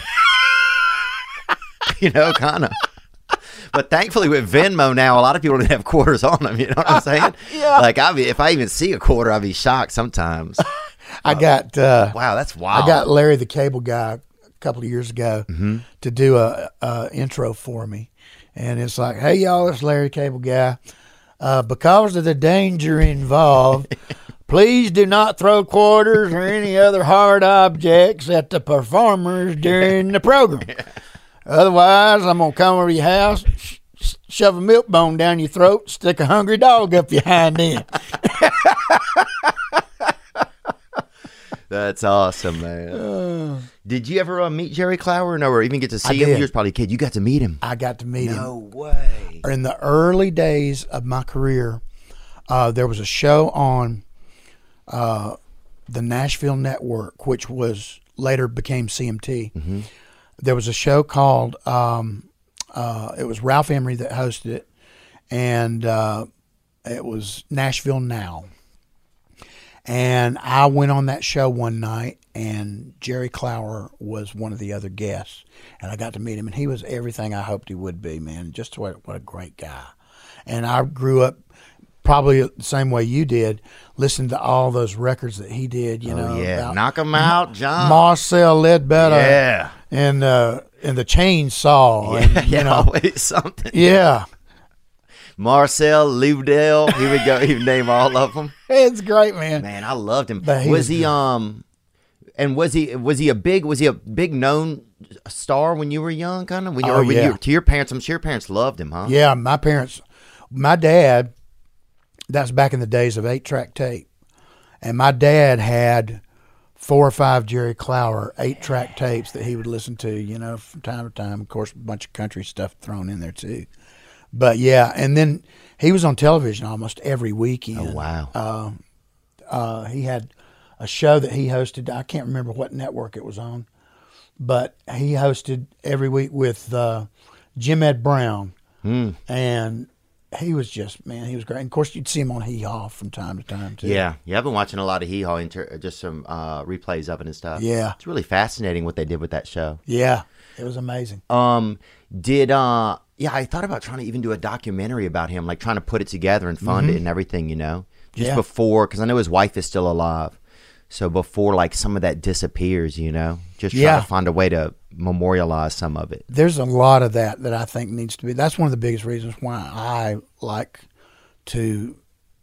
You know, kind of. But thankfully with Venmo now, a lot of people don't have quarters on them. You know what I'm saying? Yeah. Like, I be, if I even see a quarter, I'd be shocked sometimes. I got uh, Wow, that's wild. I got Larry the Cable Guy a couple of years ago Mm-hmm. to do a, a intro for me, and it's like, hey y'all, it's Larry the Cable Guy. Uh, because of the danger involved, please do not throw quarters or any other hard objects at the performers during the program. Otherwise, I'm gonna come over your house, sh- sh- shove a milk bone down your throat, stick a hungry dog up your hind end. That's awesome, man. Uh, Did you ever uh, meet Jerry Clower or no, or even get to see I him? did. You was probably a kid. You got to meet him. I got to meet him. No way. In the early days of my career, uh, there was a show on uh, the Nashville Network, which was later became C M T. Mm-hmm. There was a show called, um, uh, it was Ralph Emery that hosted it, and uh, it was Nashville Now. And I went on that show one night, and Jerry Clower was one of the other guests. And I got to meet him, and he was everything I hoped he would be, man. Just what, what a great guy. And I grew up probably the same way you did, listening to all those records that he did, you Oh, know. yeah. about Knock 'em out, John. Marcel Ledbetter. Yeah. And, uh, and the Chainsaw. Yeah, and, you yeah, know, always something. yeah. Marcel, Loudel, he would go, he would name all of them. It's great, man. Man, I loved him. But he was was he good. um and was he was he a big was he a big known star when you were young, kind of? When you Oh, or when yeah. you to your parents, I'm sure your parents loved him, huh? Yeah, my parents, my dad, that's back in the days of eight-track tape. And my dad had four or five Jerry Clower eight-track tapes that he would listen to, you know, from time to time. Of course, a bunch of country stuff thrown in there, too. But, yeah, and then he was on television almost every weekend. Oh, wow. Uh, uh, he had a show that he hosted. I can't remember what network it was on. But he hosted every week with uh, Jim Ed Brown. Mm. And he was just, man, he was great. And of course, you'd see him on Hee Haw from time to time, too. Yeah, yeah. I've been watching a lot of Hee Haw, inter- just some uh, replays of it and stuff. Yeah. It's really fascinating what they did with that show. Yeah, it was amazing. Um, did uh, yeah, I thought about trying to even do a documentary about him, like trying to put it together and fund it and everything, you know, just Yeah. before, because I know his wife is still alive. So before, like, some of that disappears, you know, just try Yeah. to find a way to memorialize some of it. There's a lot of that that I think needs to be. That's one of the biggest reasons why I like to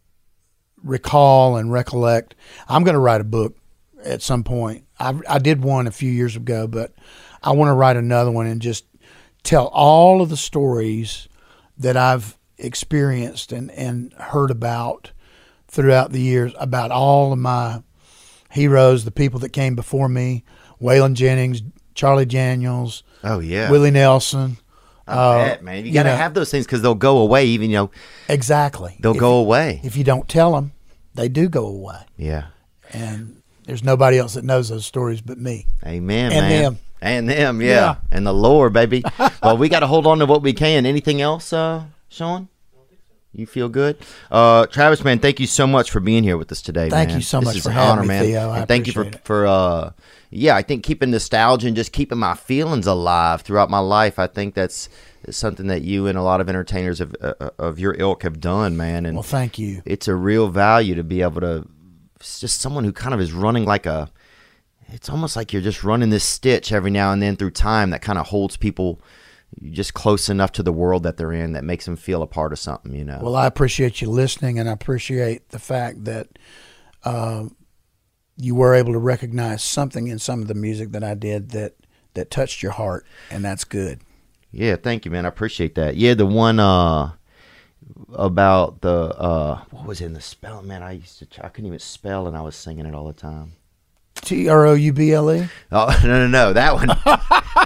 recall and recollect. I'm going to write a book at some point. I, I did one a few years ago, but I want to write another one and just tell all of the stories that I've experienced and, and heard about throughout the years about all of my heroes, the people that came before me, Waylon Jennings, Charlie Daniels, Oh, yeah. Willie Nelson. I uh, bet, man. You got to know, have those things because they'll go away, even, you know, Exactly. they'll If go you- away. If you don't tell them, they do go away. Yeah. And there's nobody else that knows those stories but me. Amen, And man. them. And them, yeah. Yeah. And the Lord, baby. Well, we got to hold on to what we can. Anything else, uh, Sean? You feel good? Uh, Travis, man, thank you so much for being here with us today, Thank man. you so This much is for an having honor, me, man. Theo. I And thank you for, appreciate it. for uh, yeah, I think keeping nostalgia and just keeping my feelings alive throughout my life. I think that's something that you and a lot of entertainers of, uh, of your ilk have done, man. And Well, thank you. it's a real value to be able to, it's just someone who kind of is running like a, it's almost like you're just running this stitch every now and then through time that kind of holds people just close enough to the world that they're in that makes them feel a part of something, you know. Well, I appreciate you listening, and I appreciate the fact that uh, you were able to recognize something in some of the music that I did that, that touched your heart, and that's good. Yeah, thank you, man. I appreciate that. Yeah, the one uh, about the, uh, what was it in the spelling? Man, I used to, try, I couldn't even spell, and I was singing it all the time. T R O U B L E? Oh, no, no, no, that one.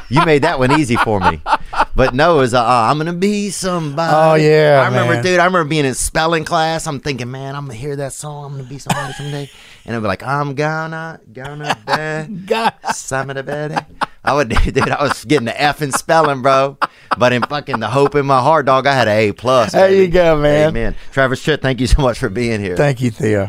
You made that one easy for me. But no, it was, uh, I'm going to be somebody. Oh, yeah, I remember, man. dude, I remember being in spelling class. I'm thinking, man, I'm going to hear that song. I'm going to be somebody someday. And I'd be like, I'm gonna, gonna be God. somebody. I would, dude, I was getting the F in spelling, bro. But in fucking the hope in my heart, dog, I had an A plus. There baby. you go, man. Amen. Travis Tritt, thank you so much for being here. Thank you, Theo.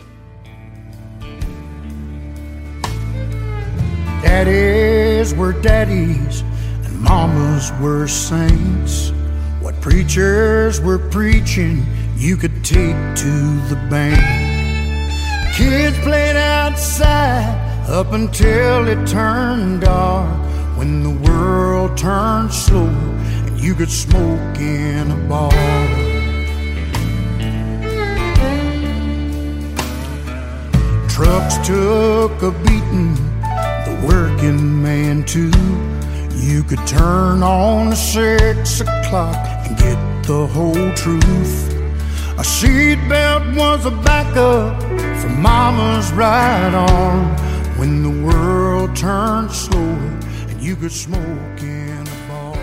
Daddies were daddies and mamas were saints. What preachers were preaching, you could take to the bank. Kids played outside up until it turned dark. When the world turned slow and you could smoke in a bar. Trucks took a beating, the working man too. You could turn on the six o'clock and get the whole truth. A seatbelt was a backup for mama's right arm. When the world turned slower and you could smoke in a bar.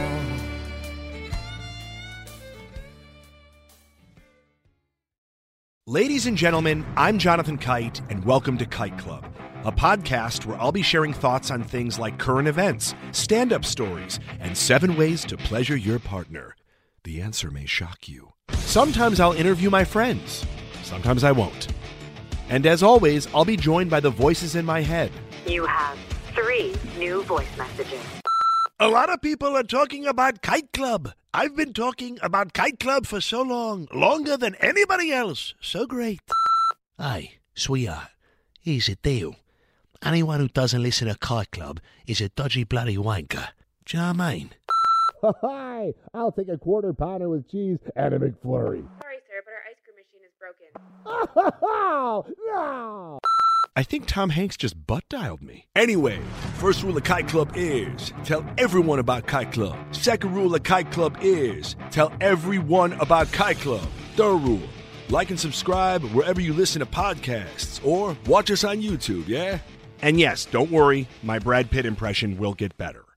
Ladies and gentlemen, I'm Jonathan Kite, and welcome to Kite Club, a podcast where I'll be sharing thoughts on things like current events, stand-up stories, and seven ways to pleasure your partner. The answer may shock you. Sometimes I'll interview my friends. Sometimes I won't. And as always, I'll be joined by the voices in my head. You have three new voice messages. A lot of people are talking about Kite Club. I've been talking about Kite Club for so long, longer than anybody else. So great. Hey, sweetheart, here's the deal. Anyone who doesn't listen to Kite Club is a dodgy bloody wanker. Do you know what I mean? Hi, I'll take a quarter pounder with cheese and a McFlurry. Sorry, sir, but our ice cream machine is broken. Oh, no! I think Tom Hanks just butt dialed me. Anyway, first rule of Kite Club is tell everyone about Kite Club. Second rule of Kite Club is tell everyone about Kite Club. Third rule, like and subscribe wherever you listen to podcasts or watch us on YouTube, yeah? And yes, don't worry, my Brad Pitt impression will get better.